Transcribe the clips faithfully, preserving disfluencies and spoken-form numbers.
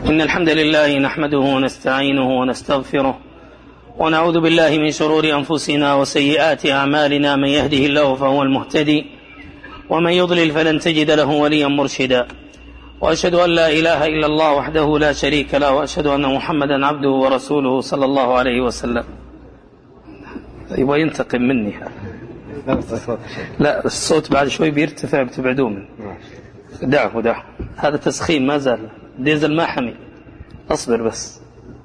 إن الحمد لله نحمده ونستعينه ونستغفره ونعوذ بالله من شرور أنفسنا وسيئات أعمالنا. من يهده الله فهو المهتدي ومن يضلل فلن تجد له وليا مرشدا. وأشهد أن لا إله إلا الله وحده لا شريك له وأشهد أن محمدا عبده ورسوله صلى الله عليه وسلم. يبغى ينتقم مني. لا الصوت بعد شوي بيرتفع بتبعدوه منه. دعه دعه هذا تسخين ما زال ديزل ما حمي. أصبر بس.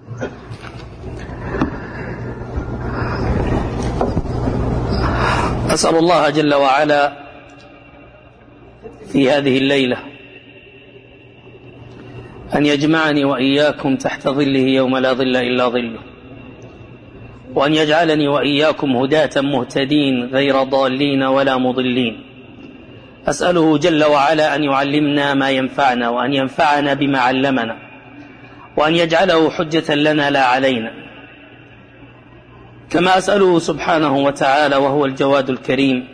أسأل الله جل وعلا في هذه الليلة أن يجمعني وإياكم تحت ظله يوم لا ظل إلا ظله، وأن يجعلني وإياكم هداة مهتدين غير ضالين ولا مضلين. أسأله جل وعلا أن يعلمنا ما ينفعنا وأن ينفعنا بما علمنا وأن يجعله حجة لنا لا علينا. كما أسأله سبحانه وتعالى وهو الجواد الكريم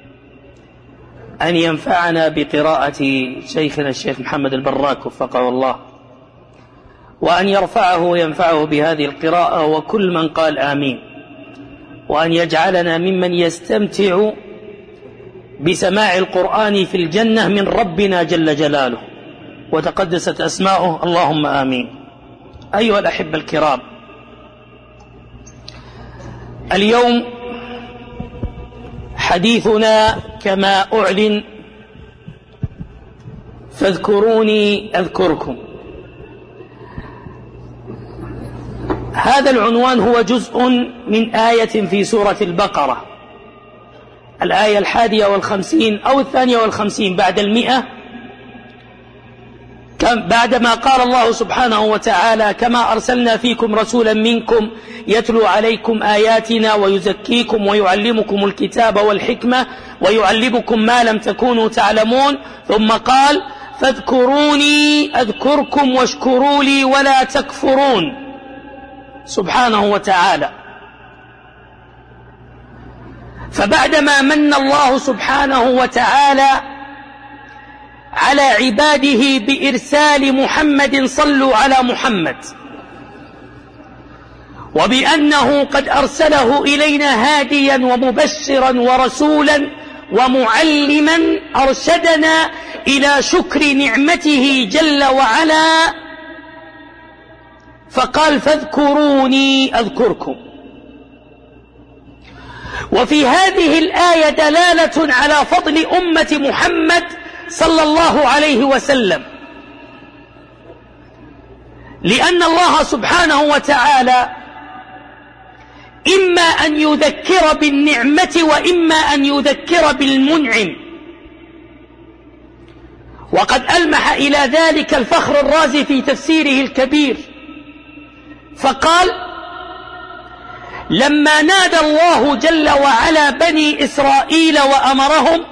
أن ينفعنا بقراءة شيخنا الشيخ محمد البراك وفقه الله، وأن يرفعه وينفعه بهذه القراءة وكل من قال آمين، وأن يجعلنا ممن يستمتع بسماع القرآن في الجنة من ربنا جل جلاله وتقدست أسماؤه، اللهم آمين. أيها الأحبة الكرام، اليوم حديثنا كما أعلن فاذكروني أذكركم. هذا العنوان هو جزء من آية في سورة البقرة، الآية الحادية والخمسين أو الثانية والخمسين بعد المئة، بعدما قال الله سبحانه وتعالى: كما أرسلنا فيكم رسولا منكم يتلو عليكم آياتنا ويزكيكم ويعلمكم الكتاب والحكمة ويعلمكم ما لم تكونوا تعلمون. ثم قال: فاذكروني أذكركم واشكروا لي ولا تكفرون، سبحانه وتعالى. فبعدما من الله سبحانه وتعالى على عباده بإرسال محمد صلوا على محمد، وبأنه قد أرسله إلينا هاديا ومبشرا ورسولا ومعلما، أرشدنا إلى شكر نعمته جل وعلا، فقال: فاذكروني أذكركم. وفي هذه الآية دلالة على فضل أمة محمد صلى الله عليه وسلم، لأن الله سبحانه وتعالى إما أن يذكر بالنعمة وإما أن يذكر بالمنعم. وقد ألمح إلى ذلك الفخر الرازي في تفسيره الكبير، فقال: لما نادى الله جل وعلا بني إسرائيل وأمرهم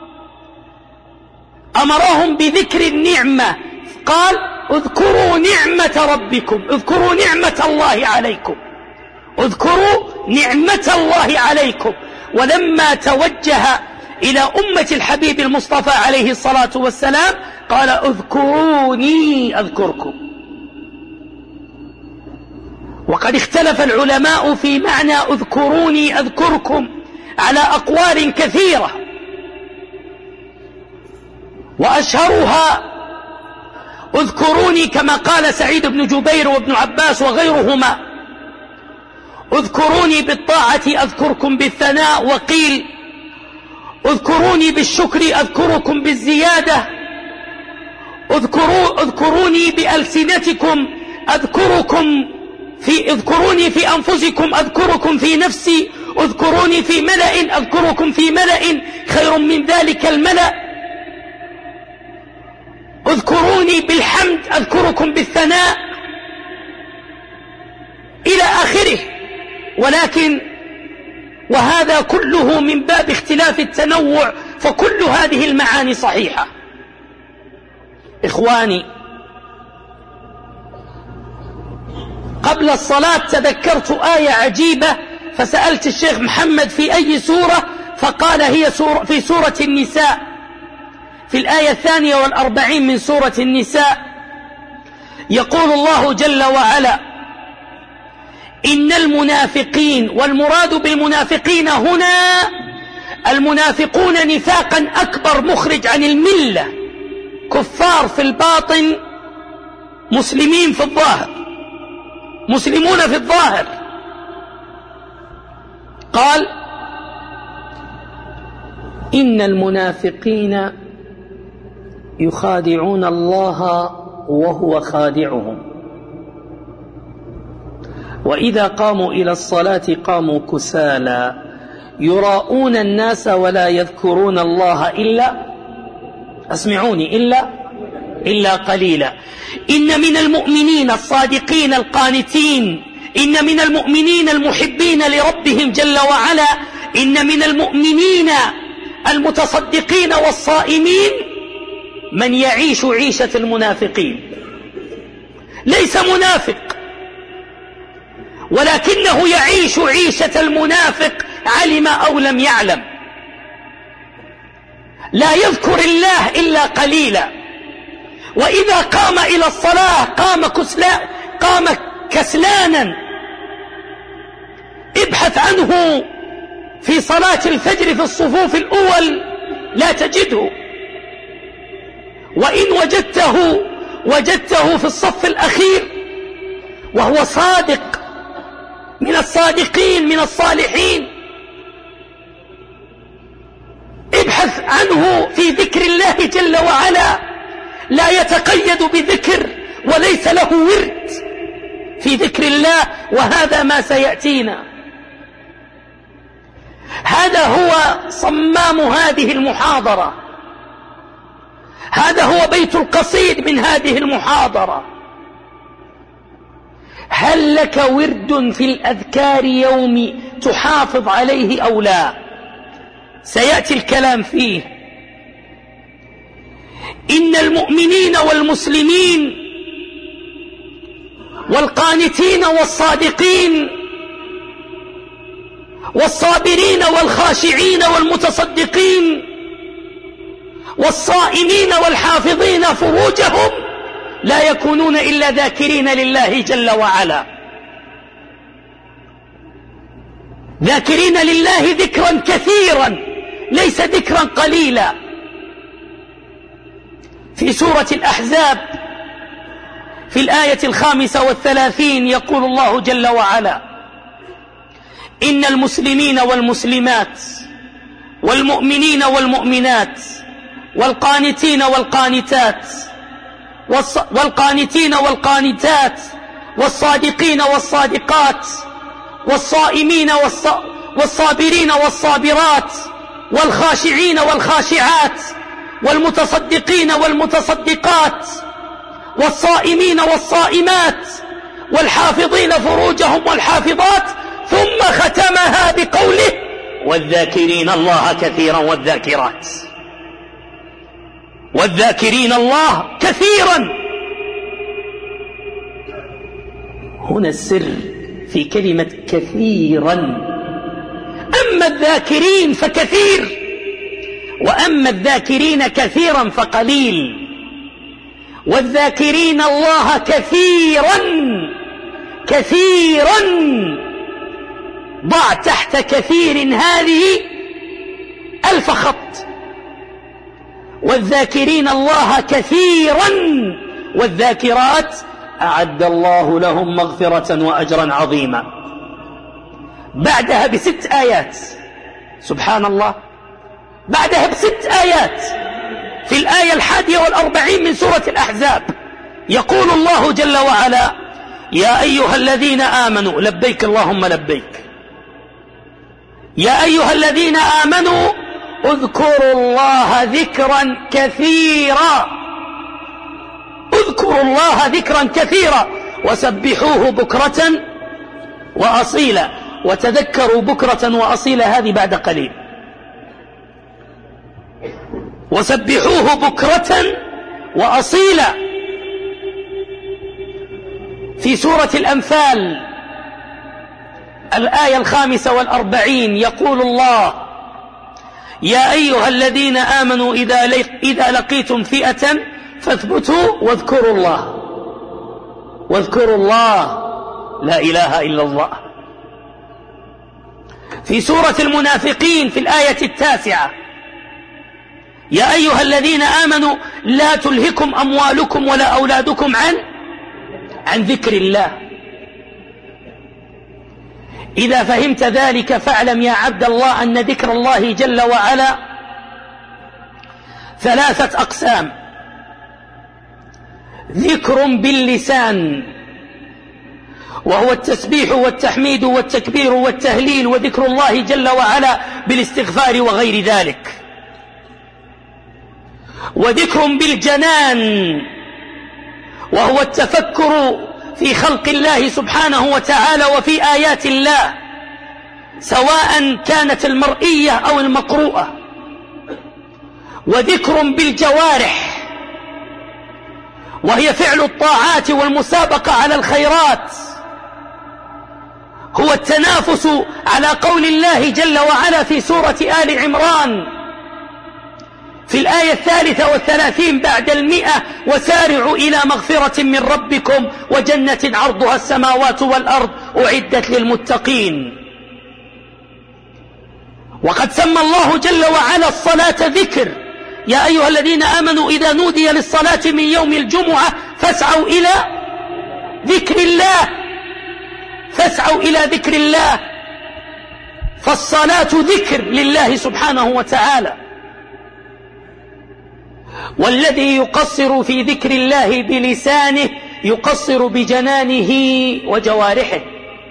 أمرهم بذكر النعمة، قال: اذكروا نعمة ربكم، اذكروا نعمة الله عليكم، اذكروا نعمة الله عليكم. ولما توجه إلى أمة الحبيب المصطفى عليه الصلاة والسلام قال: اذكروني أذكركم. وقد اختلف العلماء في معنى اذكروني أذكركم على أقوال كثيرة، وأشهرها اذكروني كما قال سعيد بن جبير وابن عباس وغيرهما: اذكروني بالطاعة أذكركم بالثناء. وقيل: اذكروني بالشكر أذكركم بالزيادة. اذكروا اذكروني بألسنتكم أذكركم في اذكروني في أنفسكم أذكركم في نفسي. اذكروني في ملأ أذكركم في ملأ خير من ذلك الملأ. اذكروني بالحمد أذكركم بالثناء، إلى آخره. ولكن وهذا كله من باب اختلاف التنوع، فكل هذه المعاني صحيحة. إخواني، قبل الصلاة تذكرت آية عجيبة، فسألت الشيخ محمد في أي سورة، فقال هي سورة في سورة النساء، في الآية الثانية والأربعين من سورة النساء: يقول الله جل وعلا إن المنافقين، والمراد بالمنافقين هنا المنافقون نفاقا أكبر مخرج عن الملة، كفار في الباطن مسلمين في الظاهر، مسلمون في الظاهر. قال إن المنافقين يخادعون الله وهو خادعهم، وإذا قاموا إلى الصلاة قاموا كسالى يراءون الناس ولا يذكرون الله إلا اسمعوني إلا إلا قليلا. إن من المؤمنين الصادقين القانتين، إن من المؤمنين المحبين لربهم جل وعلا، إن من المؤمنين المتصدقين والصائمين من يعيش عيشة المنافقين، ليس منافق ولكنه يعيش عيشة المنافق علم أو لم يعلم، لا يذكر الله إلا قليلا، وإذا قام إلى الصلاة قام كسلا قام كسلانا. ابحث عنه في صلاة الفجر في الصفوف الأول لا تجده، وإن وجدته وجدته في الصف الأخير وهو صادق من الصادقين من الصالحين. ابحث عنه في ذكر الله جل وعلا، لا يتقيد بذكر وليس له ورد في ذكر الله، وهذا ما سيأتينا. هذا هو صمام هذه المحاضرة، هذا هو بيت القصيد من هذه المحاضرة. هل لك ورد في الأذكار يومي تحافظ عليه أو لا؟ سيأتي الكلام فيه. إن المؤمنين والمسلمين والقانتين والصادقين والصابرين والخاشعين والمتصدقين والصائمين والحافظين فروجهم لا يكونون إلا ذاكرين لله جل وعلا، ذاكرين لله ذكرا كثيرا ليس ذكرا قليلا. في سورة الأحزاب في الآية الخامسة والثلاثين يقول الله جل وعلا إن المسلمين والمسلمات والمؤمنين والمؤمنات والقانتين والقانتات والقانتين والقانتات والصادقين والصادقات والصائمين والصابرين والصابرات والخاشعين والخاشعات والمتصدقين والمتصدقات والصائمين والصائمات والحافظين فروجهم والحافظات، ثم ختمها بقوله والذاكرين الله كثيرا والذاكرات، والذاكرين الله كثيرا. هنا السر في كلمة كثيرا، أما الذاكرين فكثير، وأما الذاكرين كثيرا فقليل. والذاكرين الله كثيرا كثيرا، ضع تحت كثير هذه ألف خط. والذاكرين الله كثيرا والذاكرات أعد الله لهم مغفرة وأجرا عظيما. بعدها بست آيات، سبحان الله، بعدها بست آيات في الآية الحادية والأربعين من سورة الأحزاب يقول الله جل وعلا يا أيها الذين آمنوا، لبيك اللهم لبيك، يا أيها الذين آمنوا اذكروا الله ذكرا كثيرا، اذكروا الله ذكرا كثيرا وسبحوه بكرة وأصيلا. وتذكروا بكرة وأصيلا هذه بعد قليل. وسبحوه بكرة وأصيلا. في سورة الأنفال الآية الخامسة والأربعين يقول الله يا أيها الذين آمنوا إذا إذا لقيتم فئة فاثبتوا واذكروا الله. واذكروا الله لا إله إلا الله. في سورة المنافقين في الآية التاسعة: يا أيها الذين آمنوا لا تلهكم أموالكم ولا أولادكم عن عن ذكر الله. إذا فهمت ذلك فاعلم يا عبد الله أن ذكر الله جل وعلا ثلاثة أقسام: ذكر باللسان وهو التسبيح والتحميد والتكبير والتهليل وذكر الله جل وعلا بالاستغفار وغير ذلك، وذكر بالجنان وهو التفكر في خلق الله سبحانه وتعالى وفي آيات الله سواء كانت المرئية أو المقروءة، وذكر بالجوارح وهي فعل الطاعات والمسابقة على الخيرات، هو التنافس على قول الله جل وعلا في سورة آل عمران في الآية الثالثة والثلاثين بعد المئة: وسارعوا إلى مغفرة من ربكم وجنة عرضها السماوات والأرض أعدت للمتقين. وقد سمى الله جل وعلا الصلاة ذكر: يا أيها الذين آمنوا إذا نودي للصلاة من يوم الجمعة فاسعوا إلى ذكر الله فاسعوا إلى ذكر الله. فالصلاة ذكر لله سبحانه وتعالى، والذي يقصر في ذكر الله بلسانه يقصر بجنانه وجوارحه.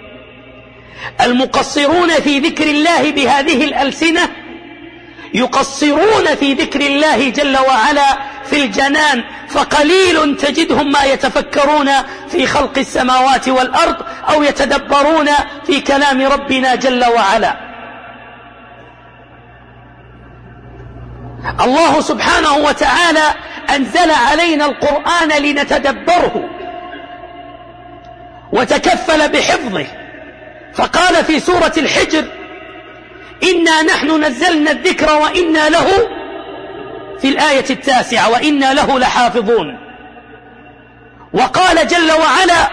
المقصرون في ذكر الله بهذه الألسنة يقصرون في ذكر الله جل وعلا في الجنان، فقليل تجدهم ما يتفكرون في خلق السماوات والأرض أو يتدبرون في كلام ربنا جل وعلا. الله سبحانه وتعالى أنزل علينا القرآن لنتدبره وتكفل بحفظه، فقال في سورة الحجر: إنا نحن نزلنا الذكر وإنا له، في الآية التاسعة: وإنا له لحافظون. وقال جل وعلا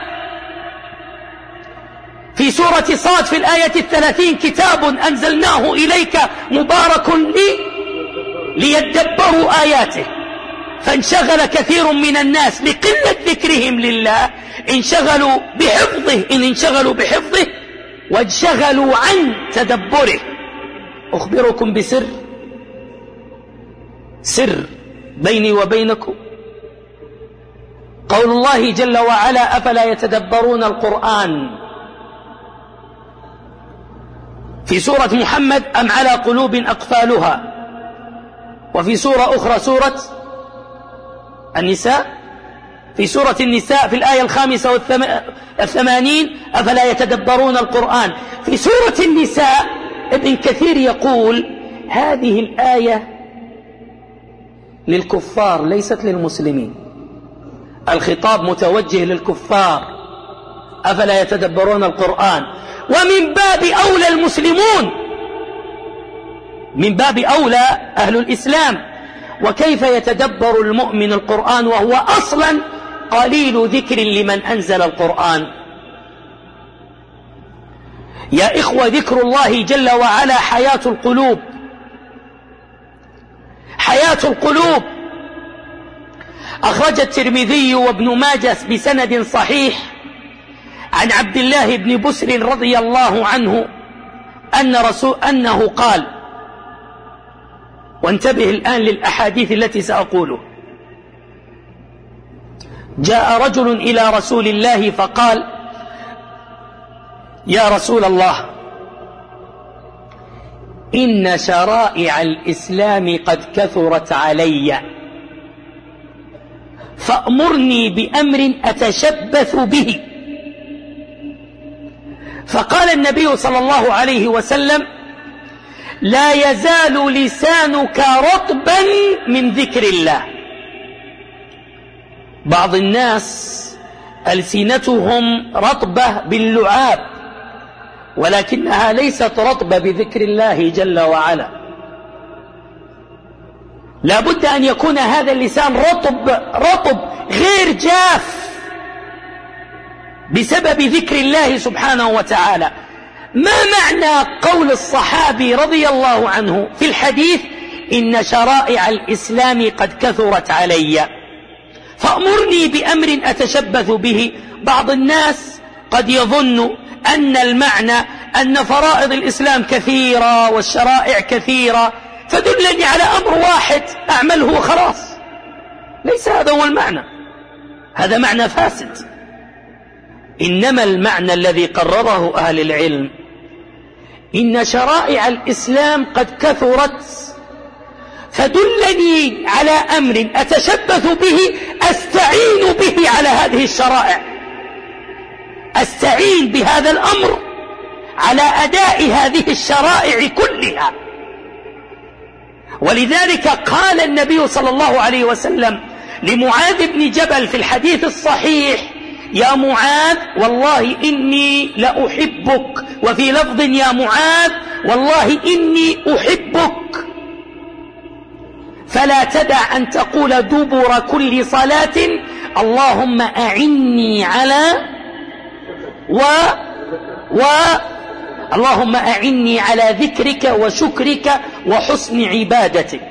في سورة صاد في الآية الثلاثين: كتاب أنزلناه إليك مبارك لي ليدبروا آياته. فانشغل كثير من الناس لقلة ذكرهم لله، انشغلوا بحفظه إن انشغلوا بحفظه وانشغلوا عن تدبره. أخبركم بسر سر بيني وبينكم: قول الله جل وعلا: أفلا يتدبرون القرآن، في سورة محمد: أم على قلوب أقفالها، وفي سورة أخرى سورة النساء في سورة النساء في الآية الخامسة والثمانين: أفلا يتدبرون القرآن. في سورة النساء ابن كثير يقول: هذه الآية للكفار ليست للمسلمين، الخطاب متوجه للكفار، أفلا يتدبرون القرآن، ومن باب أولى المسلمون، من باب أولى أهل الإسلام. وكيف يتدبر المؤمن القرآن وهو أصلا قليل ذكر لمن أنزل القرآن؟ يا إخوة، ذكر الله جل وعلا حياة القلوب، حياة القلوب. أخرج الترمذي وابن ماجه بسند صحيح عن عبد الله بن بسر رضي الله عنه أن رسول أنه قال، وانتبه الآن للأحاديث التي سأقوله: جاء رجل إلى رسول الله فقال: يا رسول الله، إن شرائع الإسلام قد كثرت علي، فأمرني بأمر أتشبث به. فقال النبي صلى الله عليه وسلم: لا يزال لسانك رطبا من ذكر الله. بعض الناس ألسنتهم رطبة باللعاب، ولكنها ليست رطبة بذكر الله جل وعلا. لا بد أن يكون هذا اللسان رطب رطب غير جاف، بسبب ذكر الله سبحانه وتعالى. ما معنى قول الصحابي رضي الله عنه في الحديث إن شرائع الإسلام قد كثرت علي فأمرني بأمر أتشبث به؟ بعض الناس قد يظن أن المعنى أن فرائض الإسلام كثيرة والشرائع كثيرة فدلني على أمر واحد أعمله وخلاص. ليس هذا هو المعنى، هذا معنى فاسد. إنما المعنى الذي قرره أهل العلم إن شرائع الإسلام قد كثرت فدلني على أمر أتشبث به أستعين به على هذه الشرائع، أستعين بهذا الأمر على أداء هذه الشرائع كلها. ولذلك قال النبي صلى الله عليه وسلم لمعاذ بن جبل في الحديث الصحيح: يا معاذ والله إني لأحبك، وفي لفظ يا معاذ والله إني أحبك، فلا تدع أن تقول دبر كل صلاة اللهم أعني على و و اللهم أعني على ذكرك وشكرك وحسن عبادتك.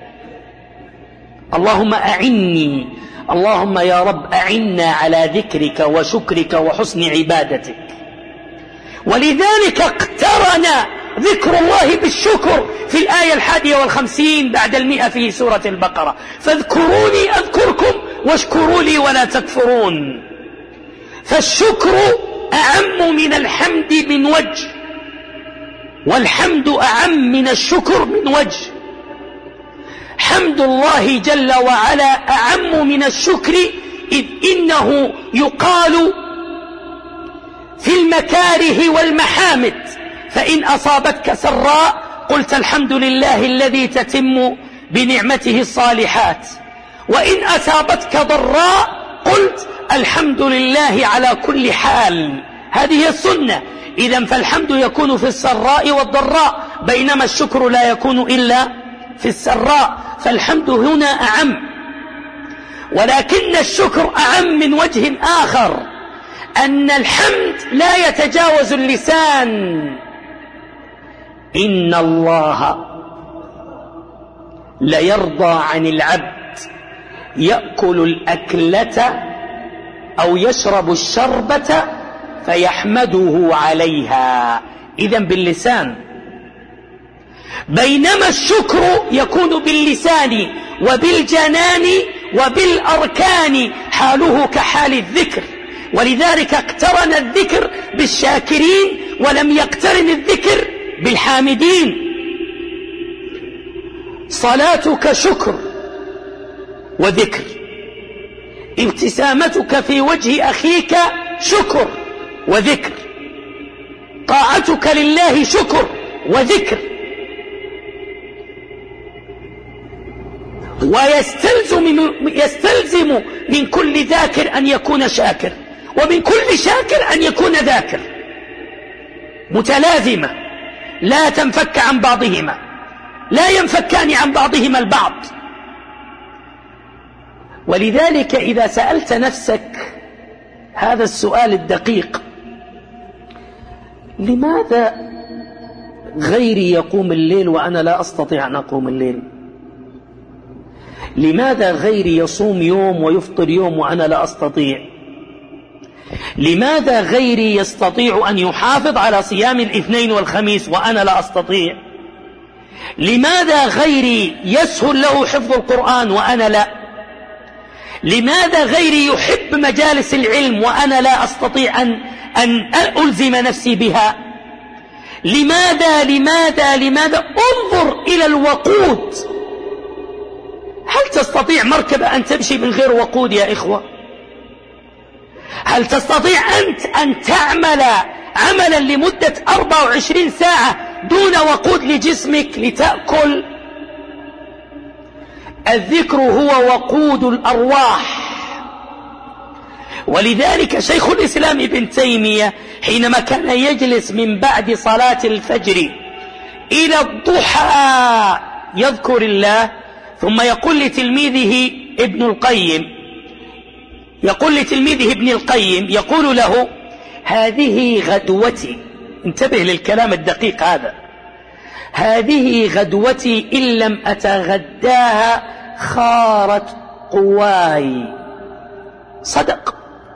اللهم أعني، اللهم يا رب أعنا على ذكرك وشكرك وحسن عبادتك. ولذلك اقترن ذكر الله بالشكر في الآية الحادية والخمسين بعد المئة في سورة البقرة: فاذكروني أذكركم واشكروا لي ولا تكفرون. فالشكر أعم من الحمد من وجه، والحمد أعم من الشكر من وجه. حمد الله جل وعلا أعم من الشكر، إذ إنه يقال في المكاره والمحامد، فإن أصابتك سراء قلت الحمد لله الذي تتم بنعمته الصالحات، وإن أصابتك ضراء قلت الحمد لله على كل حال. هذه السنة. إذن فالحمد يكون في السراء والضراء، بينما الشكر لا يكون إلا في السراء، فالحمد هنا أعم. ولكن الشكر أعم من وجه آخر، أن الحمد لا يتجاوز اللسان. إن الله ليرضى عن العبد يأكل الأكلة أو يشرب الشربة فيحمده عليها، إذن باللسان. بينما الشكر يكون باللسان وبالجنان وبالأركان، حاله كحال الذكر. ولذلك اقترن الذكر بالشاكرين ولم يقترن الذكر بالحامدين. صلاتك شكر وذكر، ابتسامتك في وجه أخيك شكر وذكر، طاعتك لله شكر وذكر. ويستلزم يستلزم من كل ذاكر أن يكون شاكر، ومن كل شاكر أن يكون ذاكر، متلازمة لا تنفك عن بعضهما، لا ينفكان عن بعضهما البعض. ولذلك إذا سألت نفسك هذا السؤال الدقيق: لماذا غيري يقوم الليل وأنا لا أستطيع أن أقوم الليل؟ لماذا غيري يصوم يوم ويفطر يوم وأنا لا أستطيع؟ لماذا غيري يستطيع أن يحافظ على صيام الاثنين والخميس وأنا لا أستطيع؟ لماذا غيري يسهل له حفظ القرآن وأنا لا؟ لماذا غيري يحب مجالس العلم وأنا لا أستطيع أن, أن ألزم نفسي بها؟ لماذا لماذا لماذا انظر إلى الوقود. هل تستطيع مركبة أن تمشي من غير وقود يا إخوة؟ هل تستطيع أنت أن تعمل عملا لمدة أربع وعشرين ساعة دون وقود لجسمك لتأكل؟ الذكر هو وقود الأرواح. ولذلك شيخ الإسلام ابن تيمية حينما كان يجلس من بعد صلاة الفجر إلى الضحى يذكر الله، ثم يقول لتلميذه ابن القيم: يقول لتلميذه ابن القيم، يقول له: هذه غدوتي، انتبه للكلام الدقيق هذا، هذه غدوتي إن لم أتغداها خارت قواي. صدق.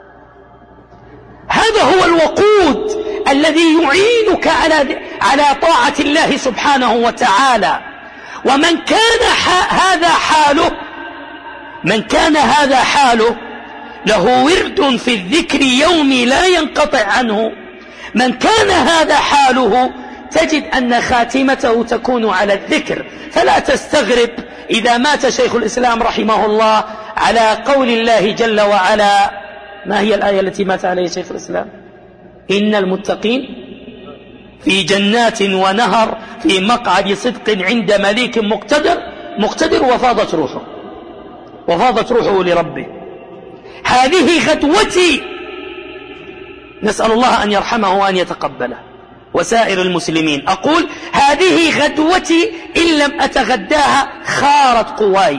هذا هو الوقود الذي يعينك على على طاعة الله سبحانه وتعالى. ومن كان هذا حاله من كان هذا حاله له ورد في الذكر يومي لا ينقطع عنه. من كان هذا حاله تجد أن خاتمته تكون على الذكر. فلا تستغرب إذا مات شيخ الإسلام رحمه الله على قول الله جل وعلا. ما هي الآية التي مات عليها شيخ الإسلام؟ إن المتقين في جنات ونهر في مقعد صدق عند مليك مقتدر مقتدر وفاضت روحه وفاضت روحه لربه. هذه غدوتي، نسأل الله أن يرحمه وأن يتقبله وسائر المسلمين. أقول: هذه غدوتي إن لم أتغداها خارت قواي.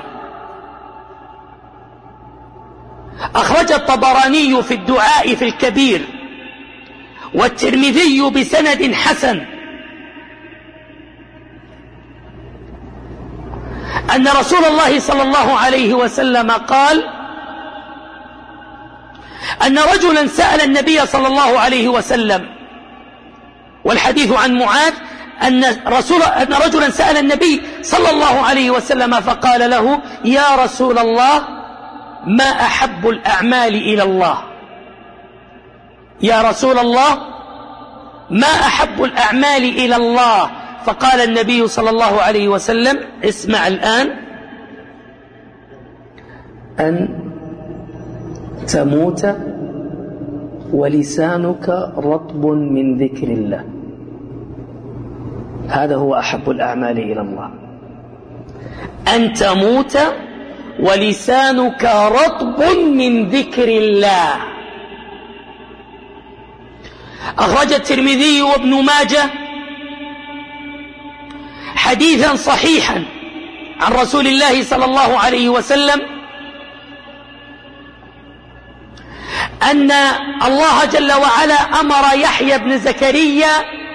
أخرج الطبراني في الدعاء في الكبير والترمذي بسند حسن أن رسول الله صلى الله عليه وسلم قال أن رجلا سأل النبي صلى الله عليه وسلم، والحديث عن معاذ أن, رسول أن رجلا سأل النبي صلى الله عليه وسلم فقال له: يا رسول الله، ما أحب الأعمال إلى الله؟ يا رسول الله، ما أحب الأعمال إلى الله؟ فقال النبي صلى الله عليه وسلم: اسمع الآن، أن تموت ولسانك رطب من ذكر الله. هذا هو أحب الأعمال إلى الله، أن تموت ولسانك رطب من ذكر الله. أخرج الترمذي وابن ماجه حديثا صحيحا عن رسول الله صلى الله عليه وسلم أن الله جل وعلا أمر يحيى بن زكريا،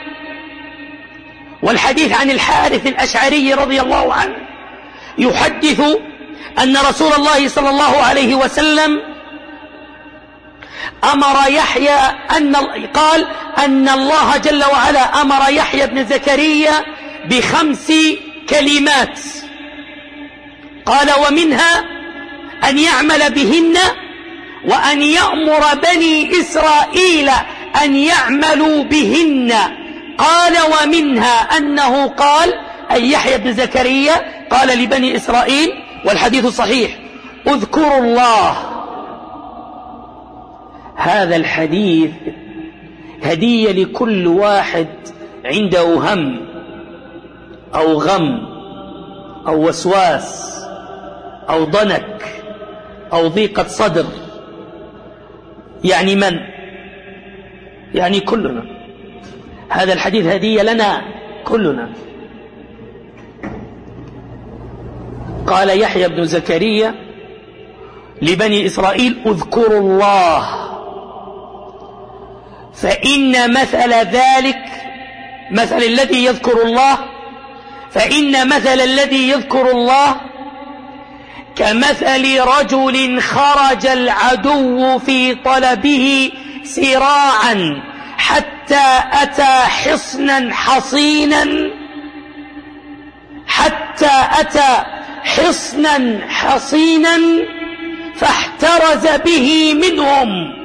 والحديث عن الحارث الأشعري رضي الله عنه، يحدث أن رسول الله صلى الله عليه وسلم أمر يحيى أن قال أن الله جل وعلا أمر يحيى بن زكريا بخمس كلمات، قال: ومنها أن يعمل بهن، وأن يأمر بني إسرائيل أن يعملوا بهن. قال: ومنها أنه قال، أي يحيى بن زكريا قال لبني إسرائيل، والحديث صحيح: اذكروا الله. هذا الحديث هدية لكل واحد عنده هم أو غم أو وسواس أو ضنك أو ضيقة صدر. يعني من؟ يعني كلنا. هذا الحديث هدية لنا كلنا. قال يحيى بن زكريا لبني إسرائيل: اذكروا الله، فإن مثل ذلك مثل الذي يذكر الله فإن مثل الذي يذكر الله كمثل رجل خرج العدو في طلبه سراعا حتى أتى حصنا حصينا حتى أتى حصنا حصينا فاحترز به منهم،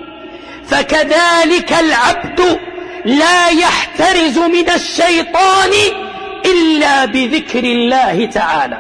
فكذلك العبد لا يحترز من الشيطان إلا بذكر الله تعالى.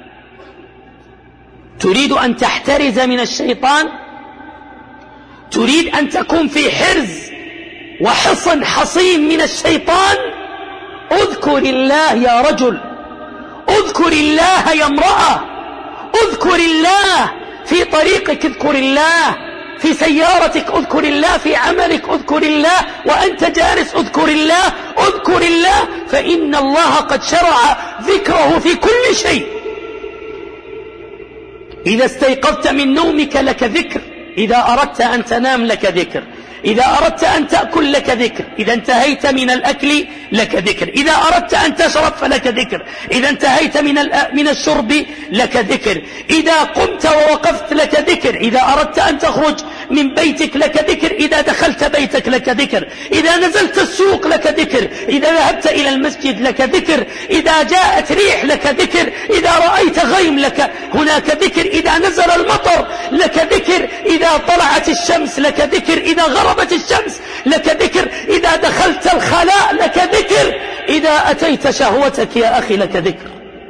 تريد أن تحترز من الشيطان؟ تريد أن تكون في حرز وحصن حصين من الشيطان؟ اذكر الله يا رجل، اذكر الله يا امرأة، اذكر الله في طريقك، اذكر الله في سيارتك، اذكر الله في عملك، اذكر الله وأنت جالس، اذكر الله، اذكر الله، فإن الله قد شرع ذكره في كل شيء. إذا استيقظت من نومك لك ذكر، إذا أردت أن تنام لك ذكر، إذا أردت أن تأكل لك ذكر، إذا انتهيت من الأكل لك ذكر، إذا أردت أن تشرب فلك ذكر، إذا انتهيت من من الشرب لك ذكر، إذا قمت ووقفت لك ذكر، إذا أردت أن تخرج من بيتك لك ذكر، إذا دخلت بيتك لك ذكر، إذا نزلت السوق لك ذكر، إذا ذهبت إلى المسجد لك ذكر، إذا جاءت ريح لك ذكر، إذا رأيت غيم لك هناك ذكر، إذا نزل المطر لك ذكر، إذا طلعت الشمس لك ذكر، إذا غربت الشمس لك ذكر، إذا دخلت الخلاء لك ذكر، إذا أتيت شهوتك يا أخي لك ذكر،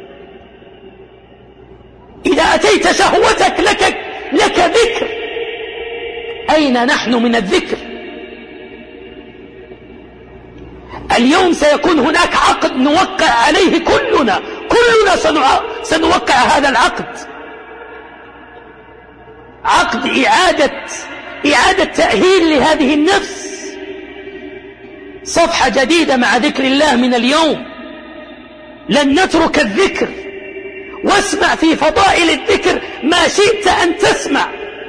إذا أتيت شهوتك لك, لك ذكر. أين نحن من الذكر؟ اليوم سيكون هناك عقد نوقع عليه كلنا، كلنا سنوقع هذا العقد، عقد إعادة إعادة تأهيل لهذه النفس، صفحة جديدة مع ذكر الله من اليوم. لن نترك الذكر، واسمع في فضائل الذكر ما شئت أن تسمع.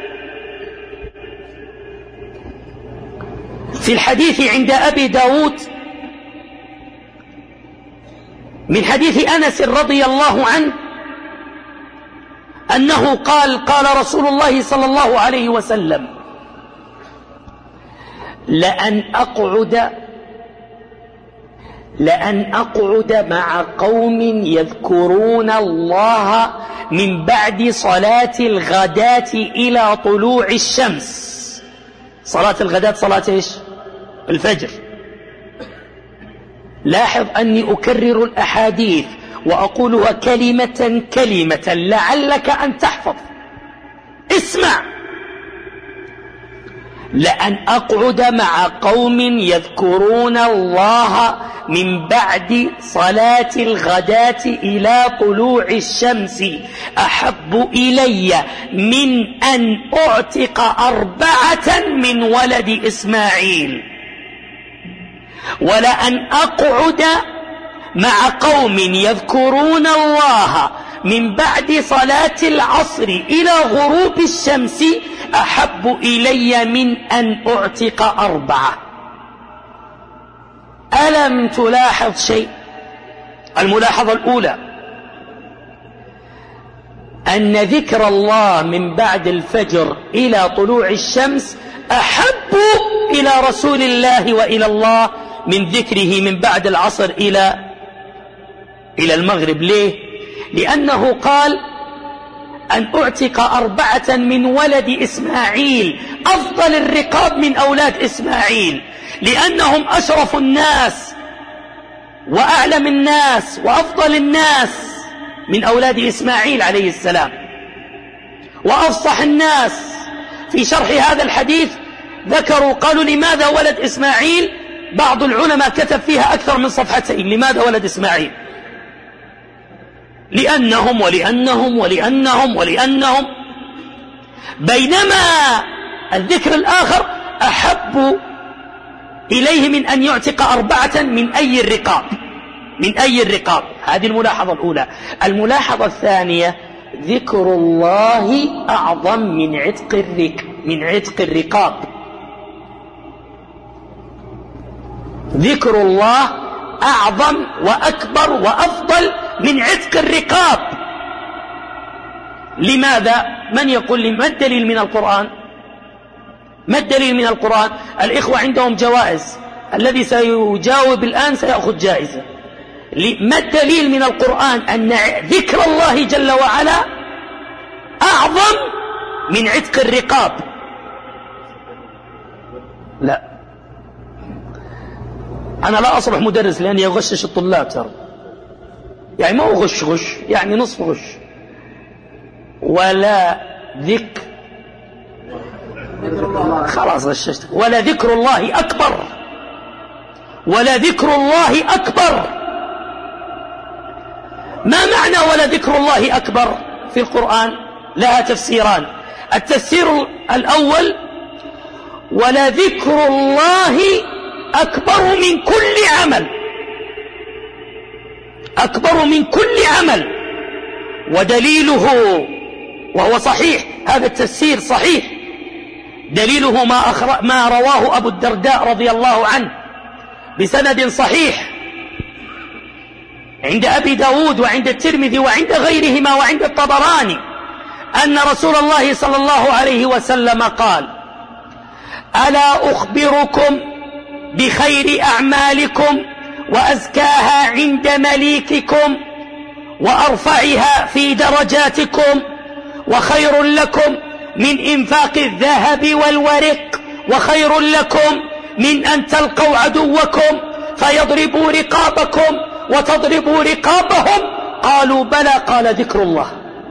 في الحديث عند أبي داود من حديث أنس رضي الله عنه أنه قال قال رسول الله صلى الله عليه وسلم: لأن أقعد لأن أقعد مع قوم يذكرون الله من بعد صلاة الغداة إلى طلوع الشمس. صلاة الغداة صلاة إيش؟ الفجر. لاحظ أني أكرر الأحاديث وأقولها كلمة كلمة لعلك أن تحفظ. اسمع: لأن أقعد مع قوم يذكرون الله من بعد صلاة الغداة إلى طلوع الشمس أحب إلي من أن أعتق أربعة من ولد إسماعيل. ولأن أقعد مع قوم يذكرون الله من بعد صلاة العصر إلى غروب الشمس أحب إلي من أن أعتق أربعة. ألم تلاحظ شيء؟ الملاحظة الأولى أن ذكر الله من بعد الفجر إلى طلوع الشمس أحب إلى رسول الله وإلى الله من ذكره من بعد العصر إلى إلى المغرب. ليه؟ لأنه قال أن أعتق أربعة من ولد إسماعيل، أفضل الرقاب من أولاد إسماعيل، لأنهم أشرف الناس وأعلم الناس وأفضل الناس من أولاد إسماعيل عليه السلام، وأفصح الناس. في شرح هذا الحديث ذكروا قالوا: لماذا ولد إسماعيل؟ بعض العلماء كتب فيها أكثر من صفحتين. لماذا ولد إسماعيل؟ لأنهم ولأنهم ولأنهم ولأنهم بينما الذكر الآخر أحب إليه من أن يعتق أربعة من أي الرقاب من أي الرقاب. هذه الملاحظة الأولى. الملاحظة الثانية: ذكر الله أعظم من عتق الرق من عتق الرقاب. ذكر الله أعظم وأكبر وأفضل من عتق الرقاب. لماذا؟ من يقول لي ما الدليل من القرآن؟ ما الدليل من القرآن؟ الإخوة عندهم جوائز، الذي سيجاوب الآن سيأخذ جائزة. ما الدليل من القرآن أن ذكر الله جل وعلا أعظم من عتق الرقاب؟ لا، أنا لا أصبح مدرس لأني أغشش الطلاب، ترى يعني ما هو غش غش، يعني نصف غش. ولا ذكر خلاص غششت. ولا ذكر الله أكبر، ولا ذكر الله أكبر. ما معنى ولا ذكر الله أكبر في القرآن؟ لها تفسيران. التفسير الأول: ولا ذكر الله أكبر من كل عمل، أكبر من كل عمل. ودليله، وهو صحيح، هذا التفسير صحيح، دليله ما, أخر... ما رواه أبو الدرداء رضي الله عنه بسند صحيح عند أبي داود وعند الترمذي وعند غيرهما وعند الطبراني أن رسول الله صلى الله عليه وسلم قال: ألا أخبركم بخير أعمالكم وأزكاها عند مليككم وأرفعها في درجاتكم وخير لكم من إنفاق الذهب والورق وخير لكم من أن تلقوا عدوكم فيضربوا رقابكم وتضربوا رقابهم؟ قالوا: بلى. قال: ذكر الله.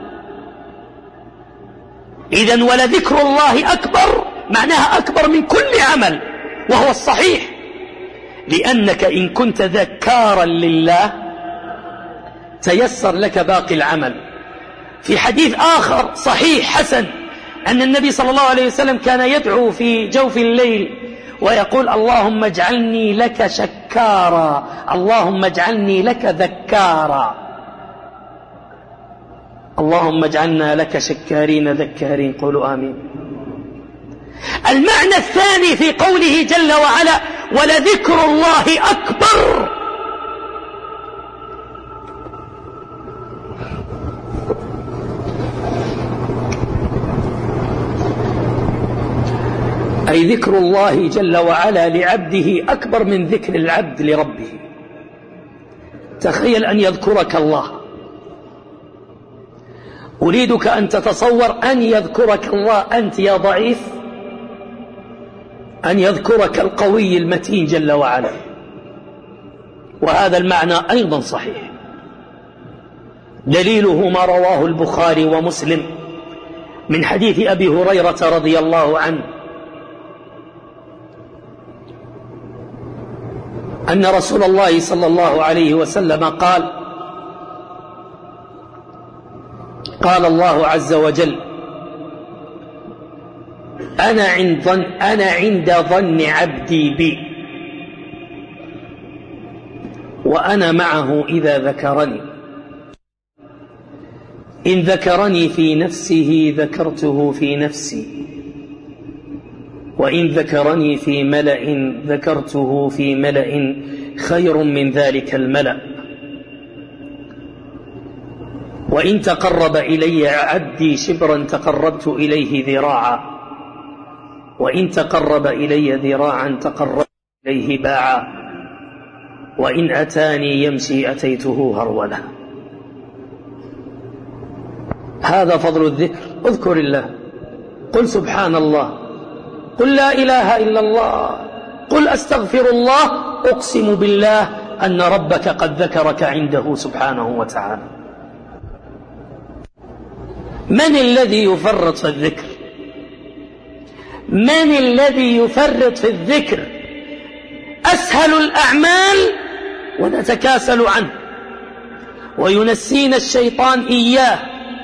إذن ولذكر الله أكبر معناها أكبر من كل عمل، وهو الصحيح، لأنك إن كنت ذكارا لله تيسر لك باقي العمل. في حديث آخر صحيح حسن أن النبي صلى الله عليه وسلم كان يدعو في جوف الليل ويقول: اللهم اجعلني لك شكارا، اللهم اجعلني لك ذكارا، اللهم اجعلنا لك شكارين ذكارين. قولوا آمين. المعنى الثاني في قوله جل وعلا: ولذكر الله أكبر، أي ذكر الله جل وعلا لعبده أكبر من ذكر العبد لربه. تخيل أن يذكرك الله، أريدك أن تتصور أن يذكرك الله أنت يا ضعيف، أن يذكرك القوي المتين جل وعلا. وهذا المعنى أيضا صحيح، دليله ما رواه البخاري ومسلم من حديث أبي هريرة رضي الله عنه أن رسول الله صلى الله عليه وسلم قال: قال الله عز وجل: أنا عند ظن, أنا عند ظن عبدي بي وأنا معه إذا ذكرني، إن ذكرني في نفسه ذكرته في نفسي، وإن ذكرني في ملأ ذكرته في ملأ خير من ذلك الملأ، وإن تقرب إلي عبدي شبرا تقربت إليه ذراعا، وإن تقرب إلي ذراعا تقربت إليه باعا، وإن أتاني يمشي أتيته هرولة. هذا فضل الذكر. اذكر الله، قل سبحان الله، قل لا إله إلا الله، قل أستغفر الله، أقسم بالله أن ربك قد ذكرك عنده سبحانه وتعالى. من الذي يفرط في الذكر؟ من الذي يفرط في الذكر؟ أسهل الأعمال ونتكاسل عنه، وينسينا الشيطان إياه،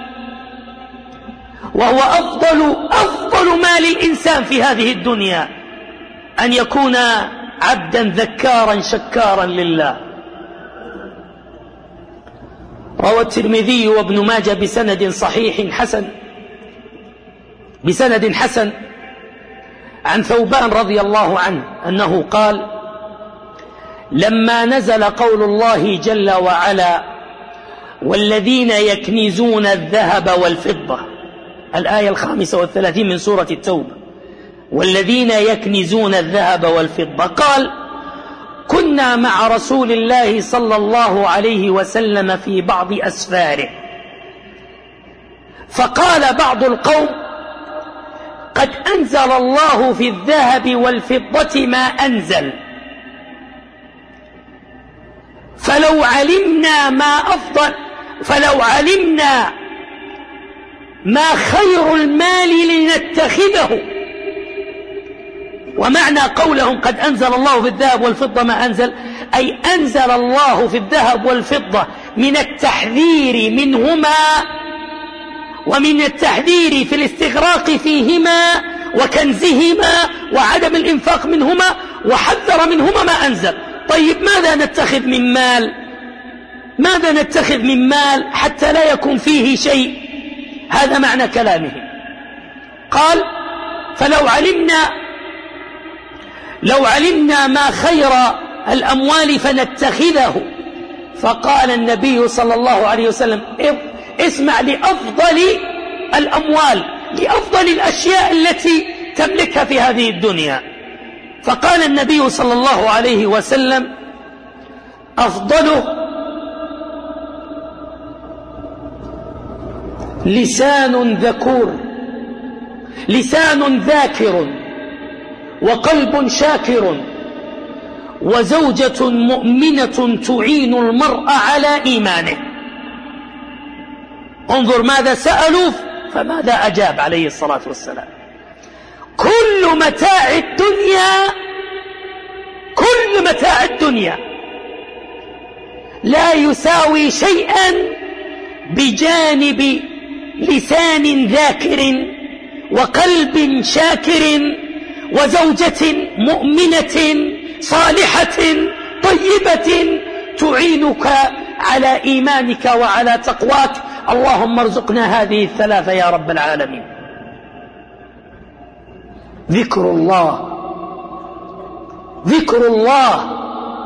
وهو أفضل أفضل ما للإنسان في هذه الدنيا أن يكون عبدا ذكارا شكارا لله. روى الترمذي وابن ماجه بسند صحيح حسن بسند حسن عن ثوبان رضي الله عنه أنه قال: لما نزل قول الله جل وعلا: والذين يكنزون الذهب والفضة، الآية الخامسة والثلاثين من سورة التوبة، والذين يكنزون الذهب والفضة، قال: كنا مع رسول الله صلى الله عليه وسلم في بعض أسفاره، فقال بعض القوم: قد أنزل الله في الذهب والفضة ما أنزل، فلو علمنا ما أفضل فلو علمنا ما خير المال لنتخذه. ومعنى قولهم قد أنزل الله في الذهب والفضة ما أنزل، أي أنزل الله في الذهب والفضة من التحذير منهما، ومن التحذير في الاستغراق فيهما وكنزهما وعدم الإنفاق منهما، وحذر منهما ما أنزل. طيب ماذا نتخذ من مال؟ ماذا نتخذ من مال حتى لا يكون فيه شيء؟ هذا معنى كلامه. قال: فلو علمنا لو علمنا ما خير الأموال فنتخذه. فقال النبي صلى الله عليه وسلم اسمع لأفضل الأموال، لأفضل الأشياء التي تملكها في هذه الدنيا. فقال النبي صلى الله عليه وسلم أفضله لسان ذكور، لسان ذاكر، وقلب شاكر، وزوجة مؤمنة تعين المرء على إيمانه. انظر ماذا سألوا فماذا أجاب عليه الصلاة والسلام. كل متاع الدنيا كل متاع الدنيا لا يساوي شيئا بجانب لسان ذاكر وقلب شاكر وزوجة مؤمنة صالحة طيبة تعينك على إيمانك وعلى تقواك. اللهم ارزقنا هذه الثلاثة يا رب العالمين. ذكر الله ذكر الله.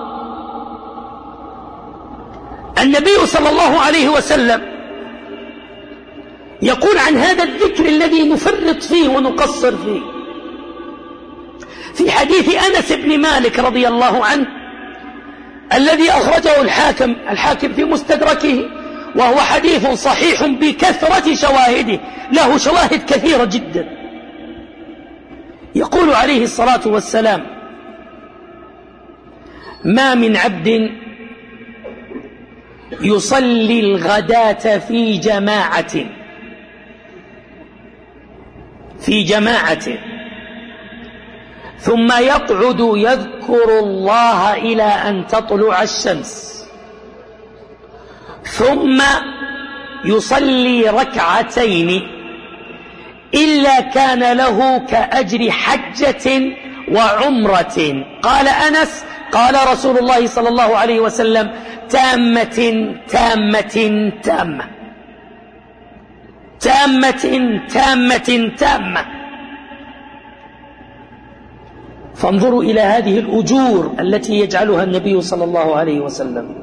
النبي صلى الله عليه وسلم يقول عن هذا الذكر الذي نفرط فيه ونقصر فيه في حديث أنس بن مالك رضي الله عنه الذي أخرجه الحاكم الحاكم في مستدركه، وهو حديث صحيح بكثرة شواهده، له شواهد كثيرة جدا. يقول عليه الصلاة والسلام: ما من عبد يصلي الغداة في جماعة في جماعة ثم يقعد يذكر الله إلى أن تطلع الشمس، ثم يصلي ركعتين إلا كان له كأجر حجة وعمرة. قال أنس: قال رسول الله صلى الله عليه وسلم: تامة تامة تامة تامة تامة تامة. فانظروا إلى هذه الأجور التي يجعلها النبي صلى الله عليه وسلم.